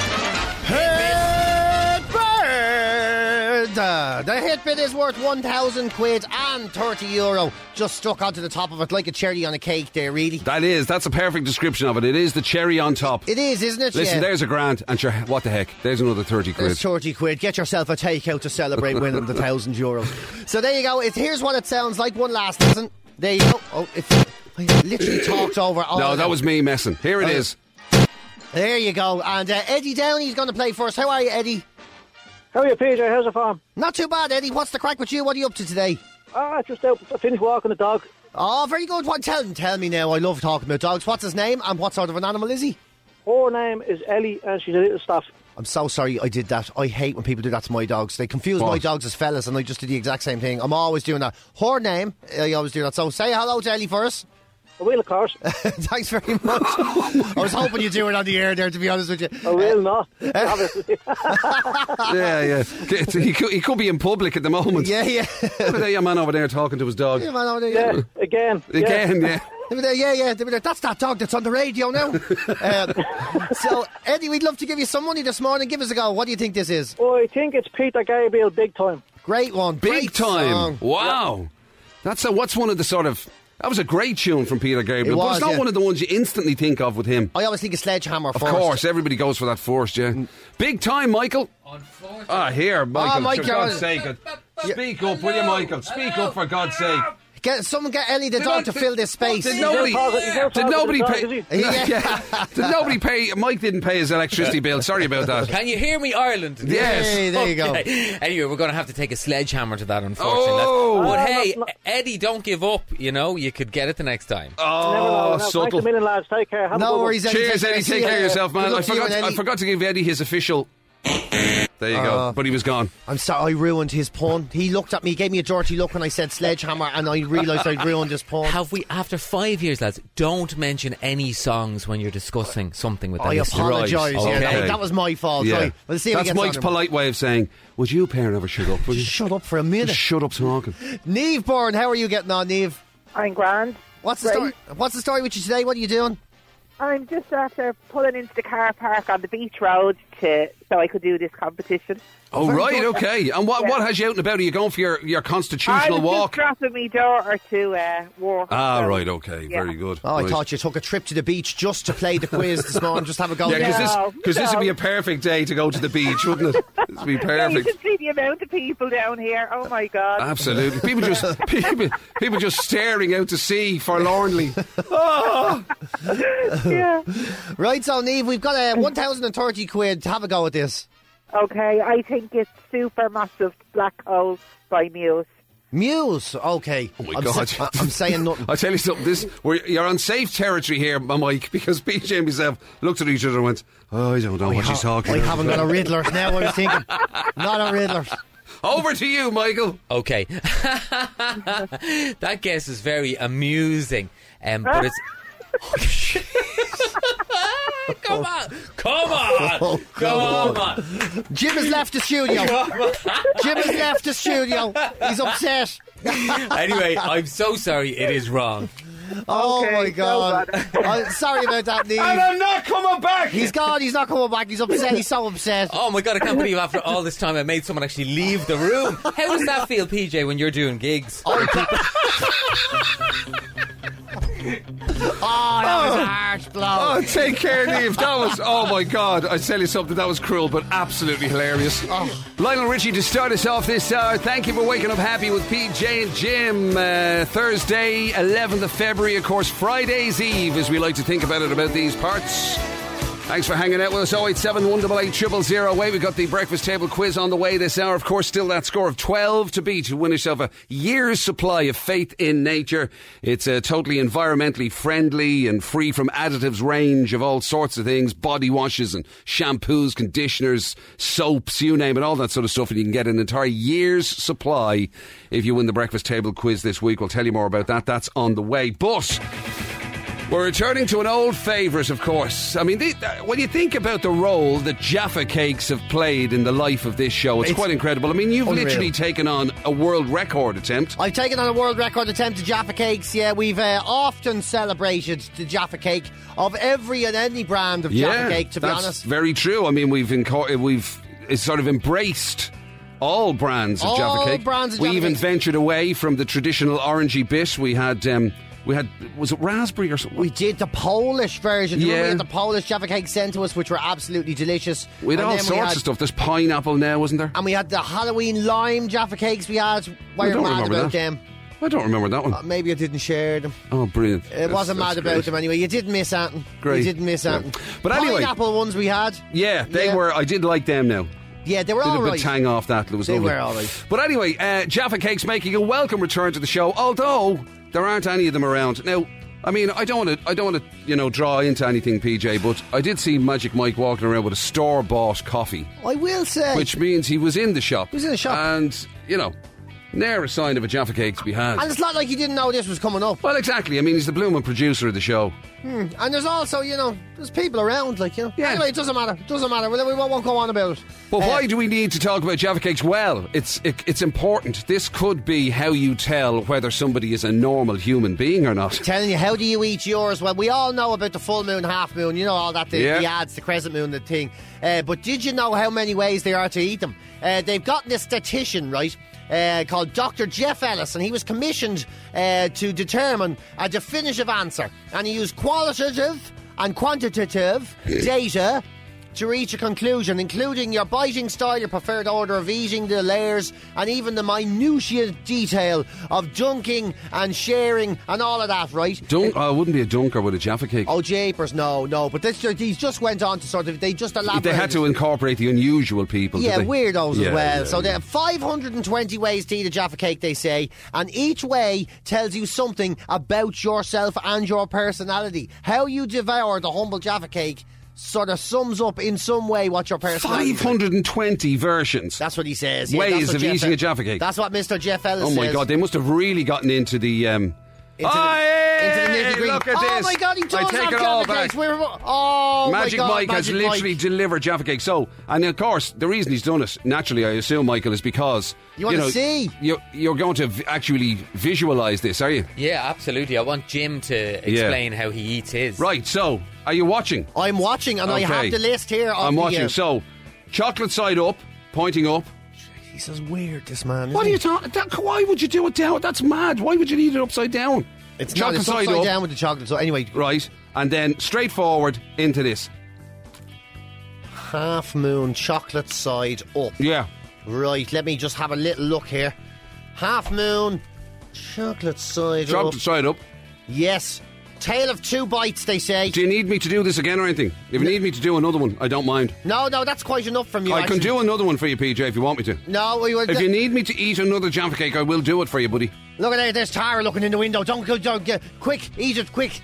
Speaker 2: Hit Bird! Uh, the hit bit is worth one thousand quid and thirty euro. Just stuck onto the top of it like a cherry on a cake there, really.
Speaker 1: That is, that's a perfect description of it. It is the cherry on top.
Speaker 2: It is, isn't it?
Speaker 1: Listen,
Speaker 2: yeah.
Speaker 1: there's a grand, and sure, what the heck? There's another thirty quid.
Speaker 2: There's thirty quid. Get yourself a takeout to celebrate winning the one thousand euros. So there you go. It, here's what it sounds like. One last listen. There you go. Oh, if I literally talked over all
Speaker 1: No,
Speaker 2: of
Speaker 1: that
Speaker 2: them.
Speaker 1: was me messing. Here it
Speaker 2: Oh,
Speaker 1: is.
Speaker 2: There you go. And uh, Eddie Downey's going to play for us. How are you, Eddie?
Speaker 6: How are you, P J? How's the farm?
Speaker 2: Not too bad, Eddie. What's the crack with you? What are you up to today?
Speaker 6: Ah, just out. I finished walking the dog.
Speaker 2: Oh, very good. What? Tell, tell me now. I love talking about dogs. What's his name and what sort of an animal is he?
Speaker 6: Her name is Ellie, and she's a little staff.
Speaker 2: I'm so sorry I did that. I hate when people do that to my dogs. They confuse
Speaker 1: What?
Speaker 2: my dogs as fellas, and I just did the exact same thing. I'm always doing that. Her name, I always do that. So say hello to Ellie for us.
Speaker 6: I will, of course.
Speaker 2: Thanks very much. I was hoping you'd do it on the air there, to be honest with you.
Speaker 6: I will not. Obviously.
Speaker 1: Yeah, yeah. He could, he could be in public at the moment.
Speaker 2: Yeah, yeah.
Speaker 1: Look at your man over there talking to his dog.
Speaker 2: Yeah, man, over there,
Speaker 6: yeah,
Speaker 2: yeah.
Speaker 6: again.
Speaker 1: Again, yeah.
Speaker 2: They were there, yeah, yeah. They were there. That's that dog that's on the radio now. um, so, Eddie, we'd love to give you some money this morning. Give us a go. What do you think this is?
Speaker 6: Oh, I think it's Peter Gabriel, Big Time.
Speaker 2: Great one.
Speaker 1: Big
Speaker 2: Great
Speaker 1: time.
Speaker 2: song.
Speaker 1: Wow. That's a, what's one of the sort of... That was a great tune from Peter Gabriel,
Speaker 2: It
Speaker 1: but
Speaker 2: was,
Speaker 1: it's not
Speaker 2: yeah.
Speaker 1: one of the ones you instantly think of with him.
Speaker 2: I always think of Sledgehammer
Speaker 1: Of
Speaker 2: first.
Speaker 1: course, everybody goes for that first, yeah. Big time, Michael. Ah, here, Michael,
Speaker 2: Michael.
Speaker 1: for God's sake. Speak up, will you, Michael? Speak up, for God's sake.
Speaker 2: Get, someone get Ellie the
Speaker 1: Did
Speaker 2: dog
Speaker 1: I-
Speaker 2: to fill this space.
Speaker 1: Did nobody,
Speaker 6: talking- he's now
Speaker 1: did
Speaker 6: talking
Speaker 1: nobody
Speaker 6: to the
Speaker 1: pay...
Speaker 6: dog, is
Speaker 2: he?
Speaker 1: Yeah. Did nobody pay... Mike didn't pay his electricity bill. Sorry about that.
Speaker 7: Can you hear me, Ireland?
Speaker 1: Yes.
Speaker 2: Hey, there you go.
Speaker 7: Okay. Anyway, we're going to have to take a sledgehammer to that, unfortunately.
Speaker 1: Oh.
Speaker 7: But
Speaker 6: Ah,
Speaker 7: hey,
Speaker 6: not- not-
Speaker 7: Eddie, don't give up. You know, you could get it the next time.
Speaker 6: Never know.
Speaker 1: Oh,
Speaker 6: Now, thanks
Speaker 1: subtle.
Speaker 6: a million, lads. Take care. Have a
Speaker 2: No
Speaker 6: good one.
Speaker 2: worries, Eddie.
Speaker 1: Cheers, Eddie.
Speaker 2: See
Speaker 1: Take
Speaker 2: you.
Speaker 1: care of yourself, man.
Speaker 2: Good
Speaker 1: I
Speaker 2: luck to you
Speaker 1: forgot,
Speaker 2: and
Speaker 1: I
Speaker 2: Eddie.
Speaker 1: forgot to give Eddie his official... There you go.
Speaker 2: Uh,
Speaker 1: But he was gone.
Speaker 2: I'm sorry, I ruined his pun. He looked at me, gave me a dirty look when I said Sledgehammer, and I realised I'd ruined his pun.
Speaker 7: Have we, after five years, lads, don't mention any songs when you're discussing something with that
Speaker 2: I
Speaker 7: listener.
Speaker 2: apologise.
Speaker 1: Right.
Speaker 2: Yeah,
Speaker 1: Okay.
Speaker 2: that, that was my fault.
Speaker 1: Yeah.
Speaker 2: Right. We'll see if
Speaker 1: That's
Speaker 2: he gets
Speaker 1: Mike's
Speaker 2: on him.
Speaker 1: polite way of saying, would you pair never shut up? Would you?
Speaker 2: Just shut up for a minute.
Speaker 1: Just shut up talking.
Speaker 2: Neve Byrne, how are you getting on, Neve?
Speaker 8: I'm grand.
Speaker 2: What's the
Speaker 8: Great.
Speaker 2: story? What's the story with you today? What are you doing?
Speaker 8: I'm just after pulling into the car park on the beach road to so I could do this competition.
Speaker 1: Oh,
Speaker 2: Very
Speaker 1: right,
Speaker 2: good.
Speaker 1: okay. And what,
Speaker 8: Yeah.
Speaker 1: what has you out and about? Are you going for your, your
Speaker 8: I
Speaker 1: constitutional
Speaker 8: was
Speaker 1: walk?
Speaker 8: just dropping me daughter to uh, work.
Speaker 1: Ah,
Speaker 8: so-
Speaker 1: right, okay.
Speaker 8: Yeah.
Speaker 1: Very good.
Speaker 2: Oh, I
Speaker 1: Right.
Speaker 2: thought you took a trip to the beach just to play the quiz this morning, just have a go.
Speaker 1: Yeah, because
Speaker 2: there.
Speaker 1: this,
Speaker 8: No,
Speaker 1: 'cause this would be
Speaker 8: no.
Speaker 1: a perfect day to go to the beach, wouldn't it? This would be
Speaker 8: Yeah, you
Speaker 1: perfect.
Speaker 8: should see the amount of people down here. Oh my God.
Speaker 1: Absolutely. People just people, people just staring out to sea forlornly. Oh.
Speaker 8: Yeah.
Speaker 2: Right, so Neve, we've got a one thousand thirty quid to have a go at this.
Speaker 8: Okay, I think it's Supermassive Black Hole by Muse.
Speaker 2: Muse, okay.
Speaker 1: Oh my
Speaker 2: I'm
Speaker 1: God.
Speaker 2: sa- I- I'm saying nothing.
Speaker 1: I tell you something, this we're, you're on safe territory here, Mike, because P J and myself looked at each other and went, oh, I don't know what
Speaker 2: I
Speaker 1: she's
Speaker 2: ha-
Speaker 1: talking
Speaker 2: I
Speaker 1: about.
Speaker 2: haven't got a Riddler now, I was thinking. Not a Riddler.
Speaker 1: Over to you, Michael.
Speaker 7: Okay. That guess is very amusing. Um, but it's... Come on! Come on!
Speaker 2: Oh,
Speaker 7: Come on!
Speaker 2: Jim has left the studio. Jim has left the studio. He's upset.
Speaker 7: Anyway, I'm so sorry, it is wrong.
Speaker 2: Oh
Speaker 8: Okay,
Speaker 2: my
Speaker 8: no
Speaker 2: God.
Speaker 8: bother.
Speaker 2: I'm sorry about that, Neve.
Speaker 1: I'm not coming back.
Speaker 2: He's gone. He's not coming back. He's upset. He's so upset.
Speaker 7: Oh my God, I can't believe after all this time I made someone actually leave the room. How does that feel, P J, when you're doing gigs?
Speaker 2: Oh, that was a harsh blow.
Speaker 1: Oh, take care, Neve. That was, oh my God. I tell you something, that was cruel, but absolutely hilarious.
Speaker 2: Oh.
Speaker 1: Lionel Richie to start us off this hour. Thank you for waking up happy with P J and Jim. Uh, Thursday, eleventh of February, of course, Friday's Eve, as we like to think about it about these parts. Thanks for hanging out with us. oh eight seven, one eight eight, zero zero zero away. We've got the breakfast table quiz on the way this hour. Of course, still that score of twelve to beat to win yourself a year's supply of Faith in Nature. It's a totally environmentally friendly and free from additives range of all sorts of things. Body washes and shampoos, conditioners, soaps, you name it, all that sort of stuff. And you can get an entire year's supply if you win the breakfast table quiz this week. We'll tell you more about that. That's on the way. But we're returning to an old favourite, of course. I mean, they, uh, when you think about the role that Jaffa Cakes have played in the life of this show, it's,
Speaker 2: It's
Speaker 1: quite incredible. I mean, you've
Speaker 2: unreal.
Speaker 1: literally taken on a world record attempt.
Speaker 2: I've taken on a world record attempt to Jaffa Cakes. Yeah, we've uh, often celebrated the Jaffa Cake of every and any brand of Jaffa Cake, to be
Speaker 1: that's
Speaker 2: honest.
Speaker 1: very true. I mean, we've inco- we've it's sort of embraced all brands of
Speaker 2: All
Speaker 1: Jaffa Cake.
Speaker 2: brands of
Speaker 1: we
Speaker 2: Jaffa
Speaker 1: even
Speaker 2: Cakes.
Speaker 1: ventured away from the traditional orangey bit. We had, um, we had, was it raspberry or something?
Speaker 2: We did the Polish version. Do you
Speaker 1: Yeah.
Speaker 2: remember we had the Polish Jaffa Cakes sent to us, which were absolutely delicious.
Speaker 1: We had
Speaker 2: And
Speaker 1: all
Speaker 2: then
Speaker 1: sorts
Speaker 2: had-
Speaker 1: of stuff. There's pineapple now, wasn't there?
Speaker 2: And we had the Halloween lime Jaffa Cakes we had. Why
Speaker 1: I
Speaker 2: are
Speaker 1: don't
Speaker 2: mad
Speaker 1: remember
Speaker 2: about
Speaker 1: that.
Speaker 2: them?
Speaker 1: I don't remember that one.
Speaker 2: Uh, maybe I didn't share them.
Speaker 1: Oh, brilliant.
Speaker 2: It wasn't
Speaker 1: That's-
Speaker 2: mad
Speaker 1: that's
Speaker 2: about
Speaker 1: great.
Speaker 2: them anyway. You didn't miss anything.
Speaker 1: Great.
Speaker 2: You didn't miss
Speaker 1: Yeah.
Speaker 2: anything.
Speaker 1: But anyway-
Speaker 2: Pineapple ones we had.
Speaker 1: Yeah, they
Speaker 2: Yeah.
Speaker 1: were. I did like them now.
Speaker 2: Yeah, they were
Speaker 1: Did a
Speaker 2: all
Speaker 1: bit
Speaker 2: right.
Speaker 1: tang off that. It was
Speaker 2: They
Speaker 1: lovely.
Speaker 2: were all right.
Speaker 1: But anyway, uh, Jaffa Cakes making a welcome return to the show, although there aren't any of them around. Now, I mean, I don't want to, I don't want to, you know, draw into anything, P J, but I did see Magic Mike walking around with a store-bought coffee,
Speaker 2: I will say.
Speaker 1: which means he was in the shop.
Speaker 2: He was in the shop.
Speaker 1: And, you know, ne'er a sign of a Jaffa Cake to be had.
Speaker 2: And it's not like you didn't know this was coming up.
Speaker 1: Well, exactly. I mean, he's the blooming producer of the show.
Speaker 2: And there's also, you know, there's people around, like, you know.
Speaker 1: Yeah.
Speaker 2: Anyway, it doesn't matter. It doesn't matter. We we won't go on about it.
Speaker 1: But
Speaker 2: Uh,
Speaker 1: why do we need to talk about Jaffa Cakes? Well, it's it, it's important. This could be how you tell whether somebody is a normal human being or not.
Speaker 2: Telling you, how do you eat yours? Well, we all know about the full moon, half moon, you know, all that, the,
Speaker 1: Yeah.
Speaker 2: the ads, the crescent moon, the thing. Uh, but did you know how many ways there are to eat them? Uh, they've gotten this statistician, right, uh, called Doctor Jeff Ellis, and he was commissioned uh, to determine a definitive answer. And he used qualitative and quantitative data to reach a conclusion, including your biting style, your preferred order of eating, the layers, and even the minutiae detail of dunking and sharing and all of that, right?
Speaker 1: Dunk, oh, it wouldn't be a dunker with a Jaffa Cake.
Speaker 2: Oh, japers, no, no. But this, these just went on to sort of, they just elaborated.
Speaker 1: They had to incorporate the unusual people.
Speaker 2: Yeah,
Speaker 1: did they?
Speaker 2: weirdos
Speaker 1: Yeah,
Speaker 2: as well.
Speaker 1: yeah,
Speaker 2: so
Speaker 1: yeah.
Speaker 2: there are five hundred twenty ways to eat a Jaffa Cake, they say, and each way tells you something about yourself and your personality. How you devour the humble Jaffa Cake sort of sums up in some way what your personality is.
Speaker 1: five hundred twenty versions.
Speaker 2: That's what he says. Yeah,
Speaker 1: Ways
Speaker 2: that's what
Speaker 1: of
Speaker 2: Jeff
Speaker 1: eating
Speaker 2: El-
Speaker 1: a Jaffa Cake.
Speaker 2: That's what Mister Jeff Ellis
Speaker 1: Oh my
Speaker 2: says.
Speaker 1: God, they must have really gotten into the... Um,
Speaker 2: Into the,
Speaker 1: Aye,
Speaker 2: into the nitty-gritty.
Speaker 1: look at
Speaker 2: Oh
Speaker 1: this.
Speaker 2: my God, he
Speaker 1: I
Speaker 2: does
Speaker 1: take
Speaker 2: have
Speaker 1: it all
Speaker 2: Jaffa
Speaker 1: back.
Speaker 2: Cakes. We're, oh
Speaker 1: Magic
Speaker 2: my God,
Speaker 1: Mike has
Speaker 2: Magic
Speaker 1: literally
Speaker 2: Mike.
Speaker 1: delivered Jaffa Cake. So, and of course, the reason he's done it, naturally, I assume, Michael, is because...
Speaker 2: You wanna
Speaker 1: know,
Speaker 2: see?
Speaker 1: You're, you're going to v- actually visualise this, are you?
Speaker 7: Yeah, absolutely. I want Jim to explain how he eats his.
Speaker 1: Right, so, are you watching?
Speaker 2: I'm watching, and I
Speaker 1: Okay.
Speaker 2: have the list here. Of
Speaker 1: I'm
Speaker 2: the,
Speaker 1: watching.
Speaker 2: uh,
Speaker 1: So, chocolate side up, pointing up.
Speaker 2: He's as weird, this man.
Speaker 1: What are
Speaker 2: isn't
Speaker 1: you
Speaker 2: he?
Speaker 1: talking? Why would you do it down? That's mad. Why would you eat it upside down?
Speaker 2: It's not,
Speaker 1: chocolate
Speaker 2: it's
Speaker 1: side
Speaker 2: upside
Speaker 1: up,
Speaker 2: down with the chocolate. So anyway,
Speaker 1: right, and then straight forward into this.
Speaker 2: half moon chocolate side up.
Speaker 1: Yeah.
Speaker 2: Right, let me just have a little look here. Half moon chocolate side
Speaker 1: Chocolate
Speaker 2: up.
Speaker 1: side up.
Speaker 2: Yes. Tale of two bites, they say.
Speaker 1: Do you need me to do this again or anything? If you need me to do another one, I don't mind.
Speaker 2: No, no, that's quite enough from you.
Speaker 1: I can
Speaker 2: actually.
Speaker 1: do another one for you, P J, if you want me to.
Speaker 2: No, we were.
Speaker 1: If you need me to eat another Jaffa Cake, I will do it for you, buddy.
Speaker 2: Look at there, there's Tara looking in the window. Don't go, don't get quick, eat it quick.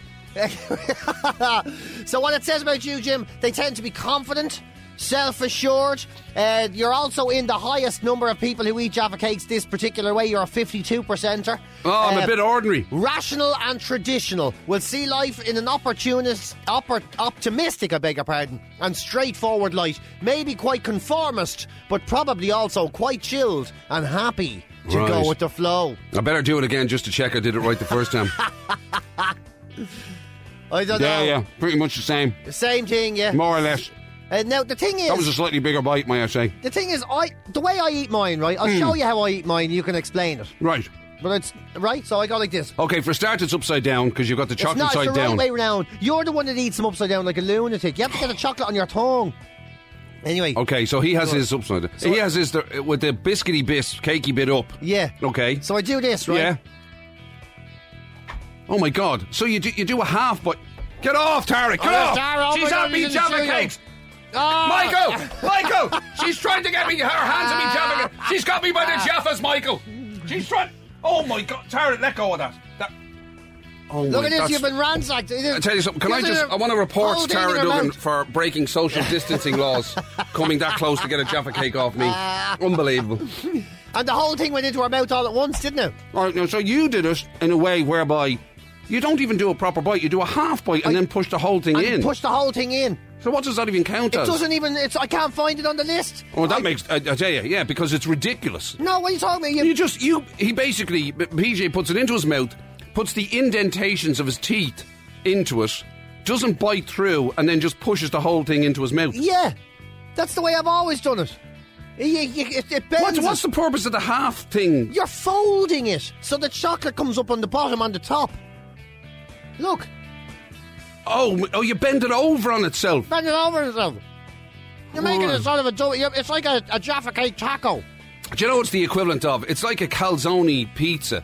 Speaker 2: So what it says about you, Jim, they tend to be confident, self-assured. Uh, you're also in the highest number of people who eat Jaffa Cakes this particular way. You're a fifty-two percenter.
Speaker 1: Oh, I'm
Speaker 2: Uh,
Speaker 1: a bit ordinary.
Speaker 2: Rational and traditional will see life in an opportunist, oppor- optimistic, I beg your pardon, and straightforward light. Maybe quite conformist, but probably also quite chilled and happy to
Speaker 1: Right.
Speaker 2: go with the flow.
Speaker 1: I better do it again just to check I did it right the first time.
Speaker 2: I don't
Speaker 1: yeah,
Speaker 2: know.
Speaker 1: yeah, pretty much the same.
Speaker 2: The same thing, yeah.
Speaker 1: More or less.
Speaker 2: Uh, now the thing is,
Speaker 1: That was a slightly bigger bite, may I say.
Speaker 2: the thing is, I the way I eat mine, right? I'll
Speaker 1: Hmm.
Speaker 2: show you how I eat mine. You can explain it,
Speaker 1: Right.
Speaker 2: but it's right. So I go like this.
Speaker 1: Okay, for a start, it's upside down because you've got the
Speaker 2: It's
Speaker 1: chocolate
Speaker 2: not
Speaker 1: side
Speaker 2: it's the
Speaker 1: down.
Speaker 2: right way round. You're the one that eats them upside down like a lunatic. You have to get the chocolate on your tongue. Anyway,
Speaker 1: Okay, so he has
Speaker 2: So-
Speaker 1: his upside down.
Speaker 2: so-
Speaker 1: he has his the, with the biscuity bit, cakey bit up.
Speaker 2: yeah.
Speaker 1: Okay.
Speaker 2: So I do this, right?
Speaker 1: Yeah. Oh my God! So you do, you do a half, but get off, Tara! Get
Speaker 2: Oh,
Speaker 1: off!
Speaker 2: Tara, oh
Speaker 1: She's
Speaker 2: my God,
Speaker 1: at me
Speaker 2: you didn't
Speaker 1: Jaffa
Speaker 2: see her.
Speaker 1: Cakes.
Speaker 2: Oh!
Speaker 1: Michael! Michael! She's trying to get me her hands on me Jaffa. Cakes. She's got me by the Jaffas, Michael. She's trying. Oh my God, Tara! Let go of that. that. Oh
Speaker 2: Look
Speaker 1: my
Speaker 2: at this.
Speaker 1: that's-
Speaker 2: You've been ransacked.
Speaker 1: I tell you something. Can I
Speaker 2: Give
Speaker 1: just?
Speaker 2: it a
Speaker 1: I want to report
Speaker 2: whole thing
Speaker 1: Tara
Speaker 2: in her
Speaker 1: Duggan
Speaker 2: mouth.
Speaker 1: for breaking social distancing laws, coming that close to get a Jaffa Cake off me. Unbelievable.
Speaker 2: And the whole thing went into her mouth all at once, didn't it?
Speaker 1: All right, now, so you did it in a way whereby you don't even do a proper bite. You do a half bite and
Speaker 2: I-
Speaker 1: then push the whole thing
Speaker 2: And
Speaker 1: in.
Speaker 2: push the whole thing in.
Speaker 1: So what does that even count
Speaker 2: It
Speaker 1: as?
Speaker 2: doesn't even. It's. I can't find it on the list.
Speaker 1: Oh, that
Speaker 2: I-
Speaker 1: makes. I, I tell you, yeah, because it's ridiculous.
Speaker 2: No, what are you talking about?
Speaker 1: You
Speaker 2: You,
Speaker 1: just you. He basically P J puts it into his mouth, puts the indentations of his teeth into it, doesn't bite through, and then just pushes the whole thing into his mouth.
Speaker 2: yeah, that's the way I've always done it. You, you, it, it bends.
Speaker 1: What's,
Speaker 2: it.
Speaker 1: what's the purpose of the half thing?
Speaker 2: You're folding it so the chocolate comes up on the bottom and the top. Look,
Speaker 1: Oh, oh, you bend it over on itself.
Speaker 2: bend it over itself. You're making
Speaker 1: Right.
Speaker 2: it sort of a dough. It's like a, a Jaffa Cake taco.
Speaker 1: Do you know what's the equivalent of? It's like a calzone pizza.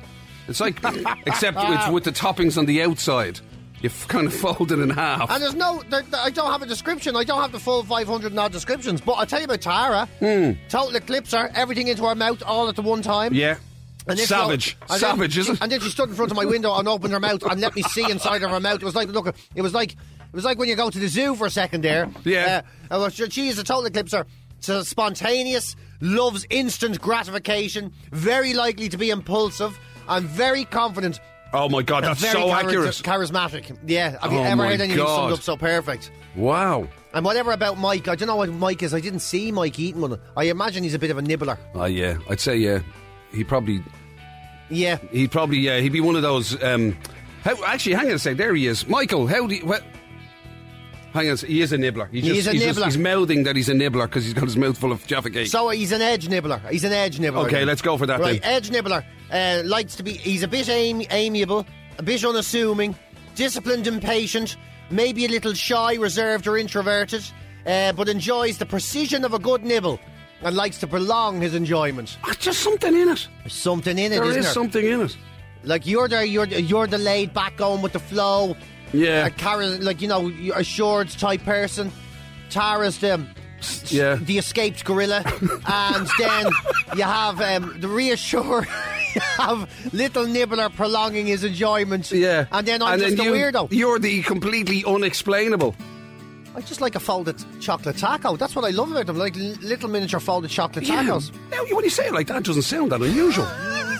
Speaker 1: It's like, except it's with the toppings on the outside. You kind of fold it in half.
Speaker 2: And there's no, there, I don't have a description. I don't have the full five hundred and odd descriptions. But I'll tell you about Tara.
Speaker 1: Mm.
Speaker 2: Total eclipser, everything into her mouth all at the one time.
Speaker 1: Yeah.
Speaker 2: And if
Speaker 1: Savage.
Speaker 2: you- and
Speaker 1: Savage,
Speaker 2: then,
Speaker 1: is it?
Speaker 2: And then she stood in front of my window and opened her mouth and let me see inside of her mouth. It was like, look, it was like, it was like when you go to the zoo for a second there.
Speaker 1: Yeah.
Speaker 2: Uh, was, she is a total eclipser. So spontaneous, loves instant gratification, very likely to be impulsive, and very confident.
Speaker 1: Oh my God,
Speaker 2: and
Speaker 1: that's
Speaker 2: very
Speaker 1: so
Speaker 2: chari-
Speaker 1: accurate.
Speaker 2: Charismatic. Yeah. Have you
Speaker 1: Oh
Speaker 2: ever
Speaker 1: my
Speaker 2: heard anything
Speaker 1: God.
Speaker 2: summed up so perfect?
Speaker 1: Wow.
Speaker 2: And whatever about Mike, I don't know what Mike is. I didn't see Mike eating one. I imagine he's a bit of a nibbler.
Speaker 1: Oh yeah, I'd say yeah. He probably,
Speaker 2: Yeah.
Speaker 1: he'd probably, yeah, he'd be one of those. Um, how, actually, hang on a sec. There he is, Michael. How do you? What, hang on, a sec, he is a nibbler. He's
Speaker 2: He
Speaker 1: just,
Speaker 2: is a
Speaker 1: he's
Speaker 2: nibbler.
Speaker 1: Just, he's mouthing that he's a nibbler because he's got his mouth full of Jaffa cake.
Speaker 2: So he's an edge nibbler. He's an edge nibbler.
Speaker 1: Okay, let's go for that
Speaker 2: Right,
Speaker 1: then.
Speaker 2: edge nibbler. Uh, likes to be. He's a bit am- amiable, a bit unassuming, disciplined and patient, maybe a little shy, reserved or introverted, uh, but enjoys the precision of a good nibble and likes to prolong his enjoyment.
Speaker 1: Ah, just something in it.
Speaker 2: There's something in it,
Speaker 1: There
Speaker 2: isn't
Speaker 1: is
Speaker 2: there?
Speaker 1: something in it.
Speaker 2: Like you're there, you're you're the laid back, going with the flow.
Speaker 1: Yeah.
Speaker 2: A Cara, like you know, you're assured type person. Tara's the
Speaker 1: Yeah.
Speaker 2: the escaped gorilla, and then you have um, the reassure. You have little nibbler prolonging his enjoyment.
Speaker 1: Yeah.
Speaker 2: and then I'm
Speaker 1: and
Speaker 2: just
Speaker 1: then
Speaker 2: a
Speaker 1: you,
Speaker 2: weirdo.
Speaker 1: You're the completely unexplainable.
Speaker 2: I just like a folded chocolate taco. That's what I love about them, like l- little miniature folded chocolate tacos.
Speaker 1: Now, when you say it like that, it doesn't sound that unusual.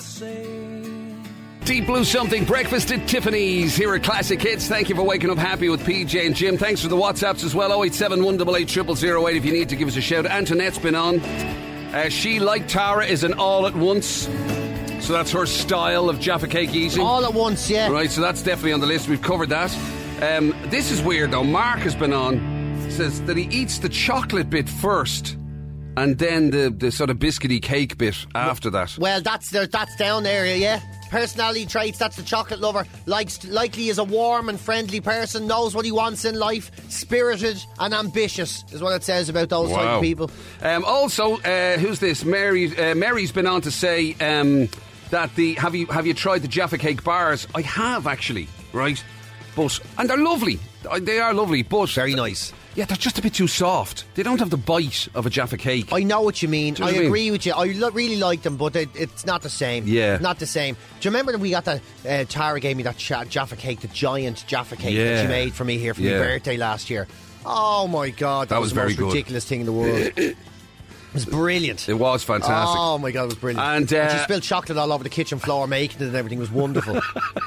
Speaker 1: Deep Blue Something, breakfast at Tiffany's here at Classic Hits. Thank you for waking up happy with P J and Jim. Thanks for the WhatsApps as well. oh eight seven one eight eight zero zero eight if you need to give us a shout. Antoinette's been on. Uh, she, like Tara, is an all at once. So that's her style of Jaffa cake eating.
Speaker 2: All at once, yeah.
Speaker 1: Right, so that's definitely on the list. We've covered that. Um, this is weird though. Mark has been on. Says that he eats the chocolate bit first and then the, the sort of biscuity cake bit after that.
Speaker 2: Well, that's there, that's down there, yeah. Personality traits, that's the chocolate lover. Likes, likely is a warm and friendly person, knows what he wants in life, spirited and ambitious is what it says about those type of people.
Speaker 1: Um, also, uh, who's this? Mary. Uh, Mary's been on to say um, that the have you have you tried the Jaffa cake bars? I have actually, right? But and they're lovely. Uh, They are lovely, but
Speaker 2: Very nice.
Speaker 1: Yeah, they're just a bit too soft. They don't have the bite of a Jaffa cake.
Speaker 2: I know what you mean.
Speaker 1: Do you
Speaker 2: I
Speaker 1: know what I
Speaker 2: agree
Speaker 1: mean?
Speaker 2: with you. I lo- really like them, but it, it's not the same.
Speaker 1: Yeah.
Speaker 2: Not the same. Do you remember that we got that, uh, Tara gave me that cha- Jaffa cake, the giant Jaffa cake that
Speaker 1: Yeah.
Speaker 2: she made for me here for
Speaker 1: Yeah.
Speaker 2: my birthday last year? Oh my God, that,
Speaker 1: That
Speaker 2: was,
Speaker 1: was
Speaker 2: the
Speaker 1: very
Speaker 2: most
Speaker 1: good.
Speaker 2: ridiculous thing in the world. It was brilliant.
Speaker 1: It was fantastic.
Speaker 2: Oh my God, it was brilliant.
Speaker 1: And,
Speaker 2: And
Speaker 1: uh,
Speaker 2: she spilled chocolate all over the kitchen floor making it and everything. It was wonderful.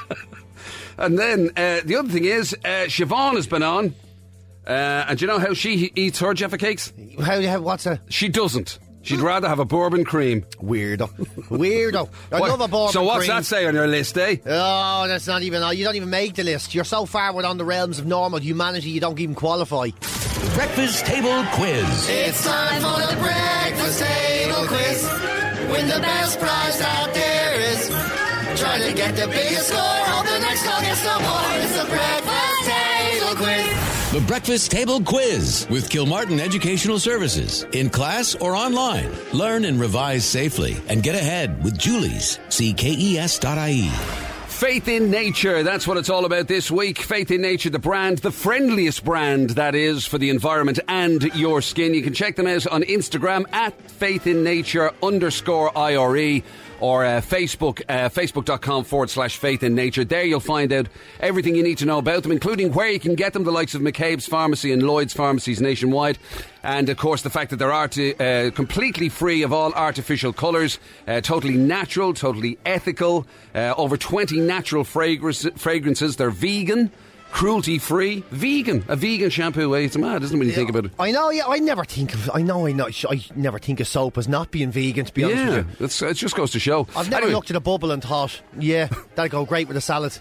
Speaker 1: And then uh, the other thing is, uh, Siobhan has been on. Uh, and do you know how she eats her Jaffa cakes?
Speaker 2: how, how, what's a
Speaker 1: She doesn't. She'd rather have a bourbon cream.
Speaker 2: weirdo? Weirdo. I
Speaker 1: What-
Speaker 2: love a bourbon
Speaker 1: So what's
Speaker 2: cream.
Speaker 1: that say on your list, eh?
Speaker 2: Oh, that's not even. You don't even make the list. You're so far within the realms of normal humanity, you don't even qualify.
Speaker 4: Breakfast Table Quiz.
Speaker 5: It's time for the breakfast table quiz. Win the best prize out there is. Try to get the biggest score. Hope the next call gets no more. It's the breakfast table quiz.
Speaker 4: The Breakfast Table Quiz with Kilmartin Educational Services. In class or online. Learn and revise safely and get ahead with Julie's. See K E S dot I E.
Speaker 1: Faith in Nature, that's what it's all about this week. Faith in Nature, the brand, the friendliest brand that is for the environment and your skin. You can check them out on Instagram at Faith in Nature underscore I R E or uh, Facebook, uh, facebook.com forward slash Faith in Nature. There you'll find out everything you need to know about them, including where you can get them, the likes of McCabe's Pharmacy and Lloyd's Pharmacies nationwide. And, of course, the fact that they're art- uh, completely free of all artificial colours, uh, totally natural, totally ethical, uh, over twenty natural fragrance- fragrances. They're vegan, cruelty-free, vegan. A vegan shampoo, eh? It's mad, isn't it, when you think about it?
Speaker 2: I know, yeah, I never think of, I know, I know, I never think of soap as not being vegan, to be honest
Speaker 1: Yeah,
Speaker 2: with you.
Speaker 1: it's, it just goes to show.
Speaker 2: I've never
Speaker 1: Anyway.
Speaker 2: looked at a bubble and thought, yeah, that'd go great with a salad.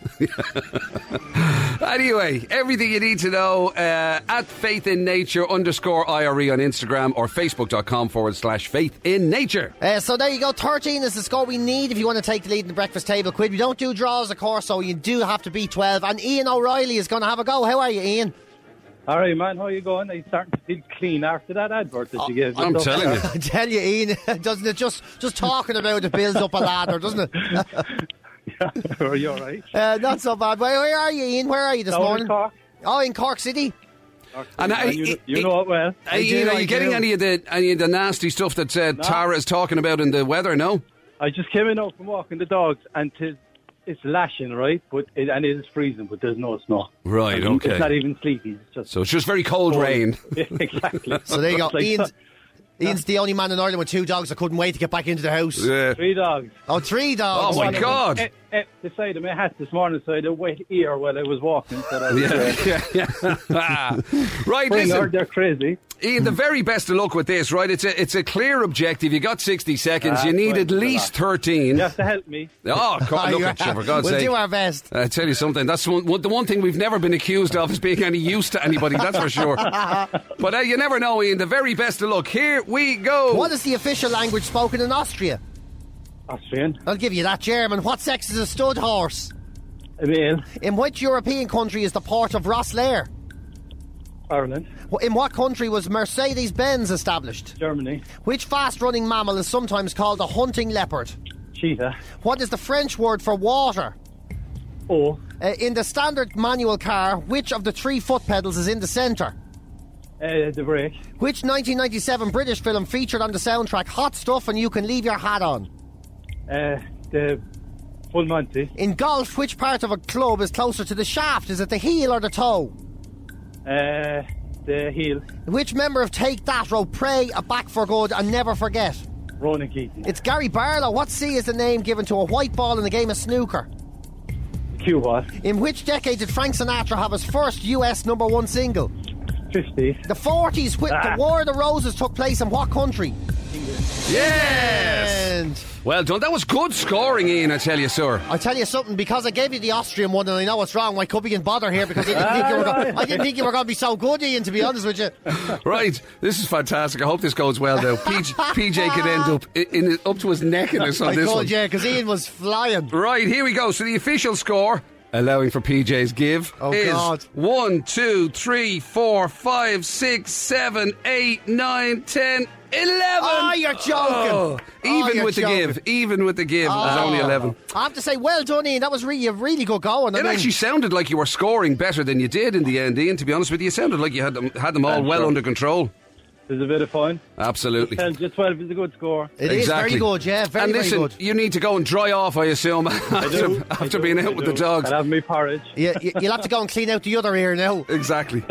Speaker 1: Anyway, everything you need to know uh, at Faith in Nature underscore I R E on Instagram or facebook.com forward slash Faith in Nature.
Speaker 2: Uh, so there you go, thirteen is the score we need if you want to take the lead in the breakfast table quiz. We don't do draws, of course, so you do have to beat twelve. And Ian O'Reilly is going to have a go. How are you, Ian?
Speaker 6: All right, man. How you going? Are you starting to feel clean after that advert that you gave?
Speaker 1: I'm
Speaker 6: So-
Speaker 1: telling you.
Speaker 2: I tell you, Ian, doesn't it just just talking about it builds up a ladder, doesn't it?
Speaker 6: Are you all right?
Speaker 2: Uh, not so bad. Where, where are you, Ian? Where are you this
Speaker 6: Down in
Speaker 2: morning?
Speaker 6: Cork.
Speaker 2: Oh, in Cork City.
Speaker 1: And I-
Speaker 6: you,
Speaker 1: I-
Speaker 6: you know it well.
Speaker 1: Are you,
Speaker 2: do,
Speaker 1: are
Speaker 2: I
Speaker 1: you getting
Speaker 2: do.
Speaker 1: any of the any of the nasty stuff that uh, Tara is talking about in the weather? No.
Speaker 6: I just came in out from walking the dogs, and tis, it's lashing, right? But it, and it is freezing, but there's no snow.
Speaker 1: Right,
Speaker 6: I mean,
Speaker 1: okay.
Speaker 6: It's not even sleepy. It's just
Speaker 1: So it's just very cold rain.
Speaker 6: Yeah, exactly.
Speaker 2: So there you go.
Speaker 6: It's like
Speaker 2: Ian's, Ian's the only man in Ireland with two dogs that couldn't wait to get back into the house.
Speaker 1: Yeah.
Speaker 6: three dogs.
Speaker 2: Oh, three dogs.
Speaker 1: Oh my
Speaker 6: One of them,
Speaker 1: God.
Speaker 6: eh, eh, the side of my hat this morning, so I had a wet ear while I was walking. So that was, uh,
Speaker 1: Yeah, yeah, yeah. Right,
Speaker 6: spring,
Speaker 1: listen,
Speaker 6: they're crazy.
Speaker 1: Ian, the very best of luck with this, right? It's a it's a clear objective. You got sixty seconds.
Speaker 6: Ah,
Speaker 1: you need
Speaker 6: right,
Speaker 1: at least thirteen.
Speaker 6: You have to help me.
Speaker 1: Oh, God, look
Speaker 2: You
Speaker 1: at you,
Speaker 2: have-
Speaker 1: for God's
Speaker 2: we'll
Speaker 1: sake.
Speaker 2: do our best.
Speaker 1: I tell you something, that's one, one, the one thing we've never been accused of is being any use to anybody, that's for sure. But uh, you never know, Ian. The very best of luck. Here we go.
Speaker 2: What is the official language spoken in Austria?
Speaker 6: Austrian,
Speaker 2: I'll give you that, German. What sex is a stud horse?
Speaker 6: a male,
Speaker 2: In which European country is the port of Rosslare?
Speaker 6: Ireland,
Speaker 2: In what country was Mercedes-Benz established?
Speaker 6: Germany,
Speaker 2: Which fast-running mammal is sometimes called a hunting leopard?
Speaker 6: cheetah,
Speaker 2: What is the French word for water?
Speaker 6: O,
Speaker 2: Uh, in the standard manual car, which of the three foot pedals is in the centre?
Speaker 6: uh, the brake,
Speaker 2: Which nineteen ninety-seven British film featured on the soundtrack Hot Stuff and You Can Leave Your Hat On?
Speaker 6: uh, the Full Monty,
Speaker 2: In golf, which part of a club is closer to the shaft? Is it the heel or the toe?
Speaker 6: uh, the heel,
Speaker 2: Which member of Take That wrote Pray, A Back for Good and Never Forget?
Speaker 6: Ronan Keating,
Speaker 2: It's Gary Barlow. What C is the name given to a white ball in the game of snooker?
Speaker 6: Q-Bot,
Speaker 2: In which decade did Frank Sinatra have his first U S number one single?
Speaker 6: fifty,
Speaker 2: The forties, wh-
Speaker 6: Ah.
Speaker 2: the War of the Roses took place in what country?
Speaker 1: Yes!
Speaker 2: And
Speaker 1: Well done. That was good scoring, Ian, I tell you, sir.
Speaker 2: I'll tell you something, because I gave you the Austrian one and I know what's wrong, I could be in bother here because I didn't think you were go- I didn't think you were going to be so good, Ian, to be honest with you.
Speaker 1: Right, this is fantastic. I hope this goes well, though. P J, P J could end up in, in, up to his neck in this on
Speaker 2: I
Speaker 1: this
Speaker 2: could,
Speaker 1: one.
Speaker 2: yeah, because Ian was flying.
Speaker 1: Right, here we go. So the official score, allowing for P J's give,
Speaker 2: Oh,
Speaker 1: is
Speaker 2: God.
Speaker 1: one, two, three, four, five, six, seven, eight, nine, ten, eleven.
Speaker 2: Oh, you're joking.
Speaker 1: Oh,
Speaker 2: Oh,
Speaker 1: even
Speaker 2: you're
Speaker 1: with the
Speaker 2: joking.
Speaker 1: give, even with the give, it was
Speaker 2: Oh.
Speaker 1: only eleven.
Speaker 2: I have to say, well done, Ian. That was really a really good going. I
Speaker 1: It
Speaker 2: mean,
Speaker 1: actually sounded like you were scoring better than you did in the end, Ian, to be honest with you. It sounded like you had them, had them all
Speaker 6: I'm
Speaker 1: well
Speaker 6: sure.
Speaker 1: under control.
Speaker 6: there's a bit of fun.
Speaker 1: Absolutely.
Speaker 6: Ten to twelve is a good score.
Speaker 2: it is
Speaker 1: exactly.
Speaker 2: very good, yeah, very,
Speaker 1: and
Speaker 2: very
Speaker 1: listen,
Speaker 2: good.
Speaker 1: you need to go and dry off, I assume, after,
Speaker 6: do, I
Speaker 1: after
Speaker 6: do,
Speaker 1: being
Speaker 6: I
Speaker 1: out with
Speaker 6: do.
Speaker 1: the dogs.
Speaker 6: I'll have me porridge.
Speaker 2: Yeah, you, you'll have to go and clean out the other ear now.
Speaker 1: Exactly.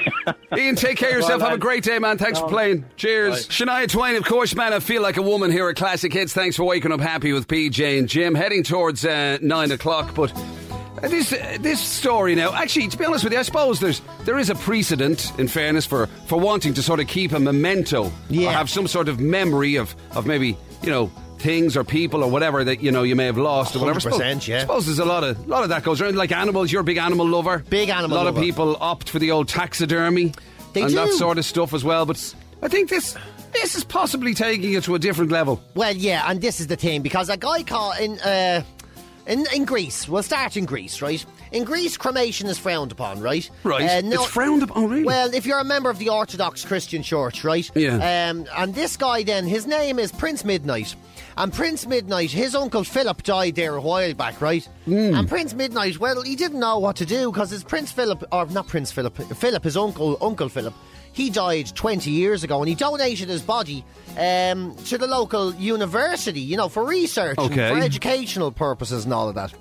Speaker 1: Ian, take care of yourself.
Speaker 6: Well,
Speaker 1: Have a great day, man. Thanks for playing. Cheers.
Speaker 6: Bye.
Speaker 1: Shania Twain, of course, man. I feel like a woman here at Classic Hits. Thanks for waking up happy with P J and Jim. Heading towards uh, nine o'clock, but uh, this uh, this story now. Actually, to be honest with you, I suppose there's there is a precedent, in fairness, for, for wanting to sort of keep a memento,
Speaker 2: Yeah.
Speaker 1: or have some sort of memory of of maybe you know. things or people or whatever that you know you may have lost or whatever.
Speaker 2: one hundred percent,
Speaker 1: suppose,
Speaker 2: yeah.
Speaker 1: suppose there's a lot of lot of that goes around. Like animals, you're a big animal lover.
Speaker 2: Big animal
Speaker 1: A lot
Speaker 2: lover.
Speaker 1: of people opt for the old taxidermy
Speaker 2: They
Speaker 1: and that
Speaker 2: do.
Speaker 1: sort of stuff as well. But I think this this is possibly taking it to a different level.
Speaker 2: Well, yeah, and this is the thing, because a guy called in uh, in in Greece. We'll start in Greece, right? In Greece, cremation is frowned upon, right?
Speaker 1: Right.
Speaker 2: Uh, no-
Speaker 1: It's frowned upon, oh, really?
Speaker 2: Well, if you're a member of the Orthodox Christian Church, right?
Speaker 1: Yeah.
Speaker 2: Um, and this guy, then, his name is Prince Midnight. And Prince Midnight, his uncle Philip died there a while back, right?
Speaker 1: Mm.
Speaker 2: And Prince Midnight, well, he didn't know what to do because his Prince Philip, or not Prince Philip, Philip, his uncle, Uncle Philip, he died twenty years ago and he donated his body um, to the local university, you know, for research
Speaker 1: Okay.
Speaker 2: and for educational purposes and all of that.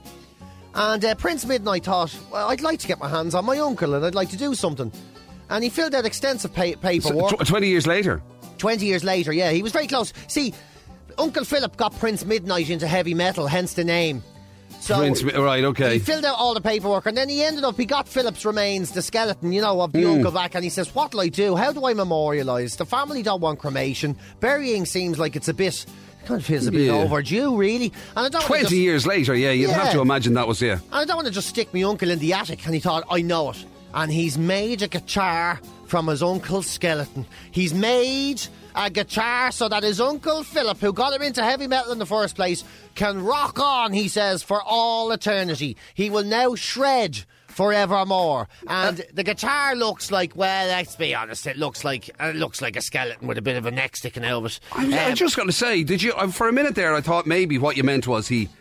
Speaker 2: And uh, Prince Midnight thought, well, I'd like to get my hands on my uncle and I'd like to do something. And he filled out extensive pa-
Speaker 1: So,
Speaker 2: paperwork.
Speaker 1: tw- Twenty years later.
Speaker 2: twenty years later, yeah, he was very close. See, Uncle Philip got Prince Midnight into heavy metal, hence the name. So
Speaker 1: Prince, right? Okay.
Speaker 2: he filled out all the paperwork, and then he ended up, he got Philip's remains, the skeleton, you know, of the
Speaker 1: Hmm.
Speaker 2: uncle back, and he says, what'll I do? How do I memorialise? The family don't want cremation. Burying seems like it's a bit, kind of feels a bit
Speaker 1: Yeah.
Speaker 2: overdue, really. And I don't wanna
Speaker 1: Twenty
Speaker 2: just-
Speaker 1: years later, yeah, you'd
Speaker 2: Yeah.
Speaker 1: have to imagine that was yeah.
Speaker 2: and I don't want to just stick my uncle in the attic. And he thought, I know it. And he's made a guitar from his uncle's skeleton. He's made a guitar so that his uncle Philip, who got him into heavy metal in the first place, can rock on, he says, for all eternity. He will now shred forevermore. And the guitar looks like, well, let's be honest, it looks like it looks like a skeleton with a bit of a neck sticking out of it.
Speaker 1: I was, I was
Speaker 2: Um,
Speaker 1: just going to say, did you? uh, For a minute there, I thought maybe what you meant was he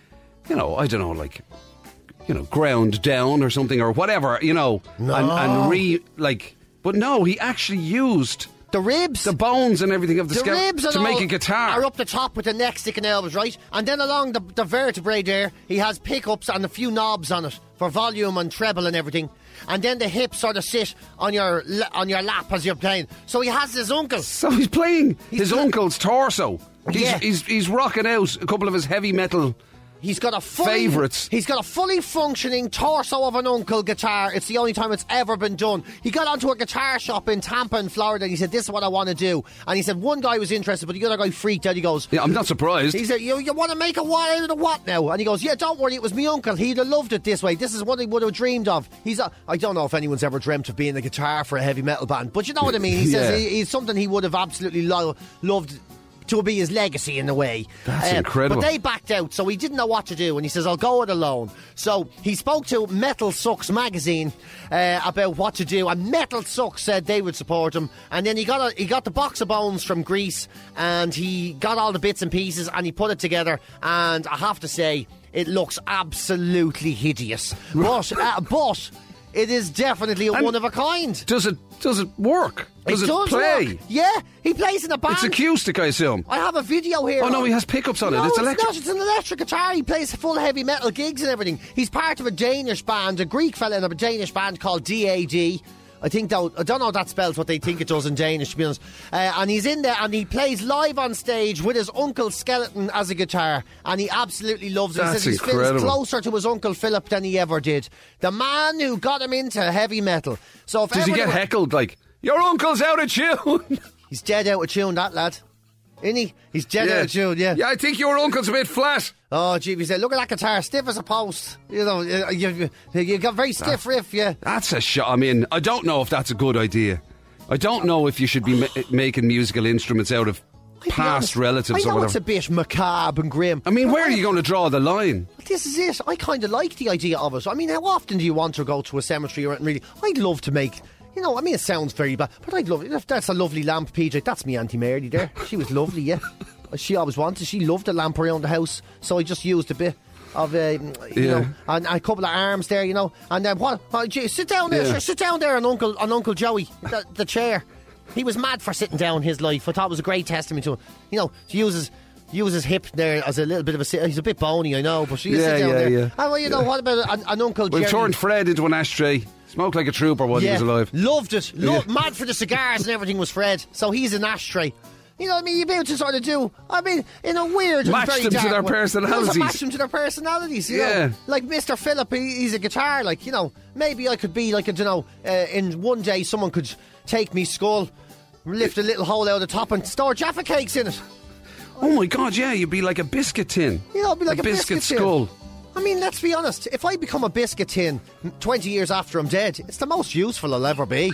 Speaker 1: you know, I don't know, like, you know, ground down or something or whatever, you know,
Speaker 2: No.
Speaker 1: and, and re, like, but no, he actually used
Speaker 2: The ribs.
Speaker 1: the bones and everything of the,
Speaker 2: The
Speaker 1: skeleton
Speaker 2: ribs and
Speaker 1: to make
Speaker 2: all
Speaker 1: a guitar.
Speaker 2: are up the top with the neck sticking elbows, right? And then along the, the vertebrae there, he has pickups and a few knobs on it for volume and treble and everything. And then the hips sort of sit on your la- on your lap as you're playing. So he has his uncle.
Speaker 1: So he's playing
Speaker 2: He's
Speaker 1: his
Speaker 2: pl-
Speaker 1: uncle's torso. He's,
Speaker 2: Yeah.
Speaker 1: he's he's rocking out a couple of his heavy metal.
Speaker 2: He's got a fully,
Speaker 1: Favourites.
Speaker 2: He's got a fully functioning torso of an uncle guitar. It's the only time it's ever been done. He got onto a guitar shop in Tampa in Florida and he said, this is what I want to do. And he said one guy was interested, but the other guy freaked out. He goes,
Speaker 1: Yeah, I'm not surprised.
Speaker 2: he said, you, you want to make a what out of the what now? And he goes, yeah, don't worry, it was my uncle. He'd have loved it this way. This is what he would have dreamed of. He's a, I don't know if anyone's ever dreamt of being a guitar for a heavy metal band, but you know what I mean. He says
Speaker 1: Yeah.
Speaker 2: he, he's something he would have absolutely lo- loved to be his legacy in a way.
Speaker 1: That's
Speaker 2: Uh,
Speaker 1: incredible.
Speaker 2: But they backed out, so he didn't know what to do, and he says, I'll go it alone. So he spoke to Metal Sucks magazine uh, about what to do, and Metal Sucks said they would support him. And then he got a, he got the box of bones from Greece, and he got all the bits and pieces, and he put it together. And I have to say, it looks absolutely hideous. But uh, but it is definitely a
Speaker 1: And
Speaker 2: one of a kind.
Speaker 1: Does it does it work? Does it,
Speaker 2: does
Speaker 1: play?
Speaker 2: work. Yeah, he plays in a band.
Speaker 1: It's acoustic, I assume.
Speaker 2: I have a video here.
Speaker 1: Oh, no, he has pickups on it.
Speaker 2: No,
Speaker 1: It's
Speaker 2: it's
Speaker 1: electric.
Speaker 2: not. It's an electric guitar. He plays full heavy metal gigs and everything. He's part of a Danish band, a Greek fella in a Danish band called D A D. I think that, I don't know how that spells what they think it does in Danish, to be honest. Uh, and he's in there and he plays live on stage with his uncle's skeleton as a guitar. And he absolutely loves it.
Speaker 1: That's
Speaker 2: he says he
Speaker 1: incredible.
Speaker 2: feels closer to his uncle Philip than he ever did. The man who got him into heavy metal. So if
Speaker 1: Does he
Speaker 2: ever
Speaker 1: get
Speaker 2: they were-
Speaker 1: heckled like, your uncle's out of tune?
Speaker 2: He's dead out of tune, that lad. Isn't he? He's dead out of tune, yeah.
Speaker 1: Yeah, I think your uncle's a bit flat.
Speaker 2: Oh, gee, he said, look at that guitar, stiff as a post. You know, you, you, you got very stiff riff, yeah.
Speaker 1: That's a shot. I mean, I don't know if that's a good idea. I don't know if you should be ma- making musical instruments out of
Speaker 2: I'd be
Speaker 1: past
Speaker 2: honest,
Speaker 1: relatives
Speaker 2: I
Speaker 1: or
Speaker 2: know it's
Speaker 1: whatever.
Speaker 2: a bit macabre and grim.
Speaker 1: I mean,
Speaker 2: but
Speaker 1: where are you going to draw the line?
Speaker 2: This is it. I kind of like the idea of it. I mean, how often do you want to go to a cemetery or anything, really? I'd love to make... You know, I mean, it sounds very bad, but I'd love it. That's a lovely lamp, P J. That's me Auntie Mary there. She was lovely, yeah. She always wanted. She loved a lamp around the house, so I just used a bit of, uh, you
Speaker 1: Yeah.
Speaker 2: know, and, and a couple of arms there, you know. And then what? Oh, gee, sit down there,
Speaker 1: Yeah.
Speaker 2: sure, sit down there, on Uncle, on Uncle Joey, the, the chair. He was mad for sitting down his life. I thought it was a great testament to him. You know, to use his, use his hip there as a little bit of a sit. He's a bit bony, I know, but she
Speaker 1: Yeah,
Speaker 2: sit down
Speaker 1: yeah,
Speaker 2: there.
Speaker 1: yeah.
Speaker 2: And well, you know, what about an, an Uncle
Speaker 1: We've
Speaker 2: Jerry?
Speaker 1: turned Fred into an ashtray. Smoked like a trooper while he was alive.
Speaker 2: Loved it. Lo-
Speaker 1: Yeah.
Speaker 2: Mad for the cigars and everything was Fred. So he's an ashtray. You know what I mean? You'd be able to sort of do, I mean, in a weird
Speaker 1: Match
Speaker 2: and very
Speaker 1: them to
Speaker 2: dark
Speaker 1: their
Speaker 2: way.
Speaker 1: personalities.
Speaker 2: You know, match them to their personalities, you
Speaker 1: Yeah.
Speaker 2: know. Like Mister Philip, he, he's a guitar, like, you know. Maybe I could be like, I don't know, uh, in one day someone could take me skull, lift a little hole out of the top and store Jaffa cakes in it.
Speaker 1: Oh my God, yeah, you'd be like a biscuit tin.
Speaker 2: You know, it'd be like a,
Speaker 1: biscuit,
Speaker 2: tin.
Speaker 1: skull.
Speaker 2: I mean, let's be honest. If I become a biscuit tin twenty years after I'm dead, it's the most useful I'll ever be.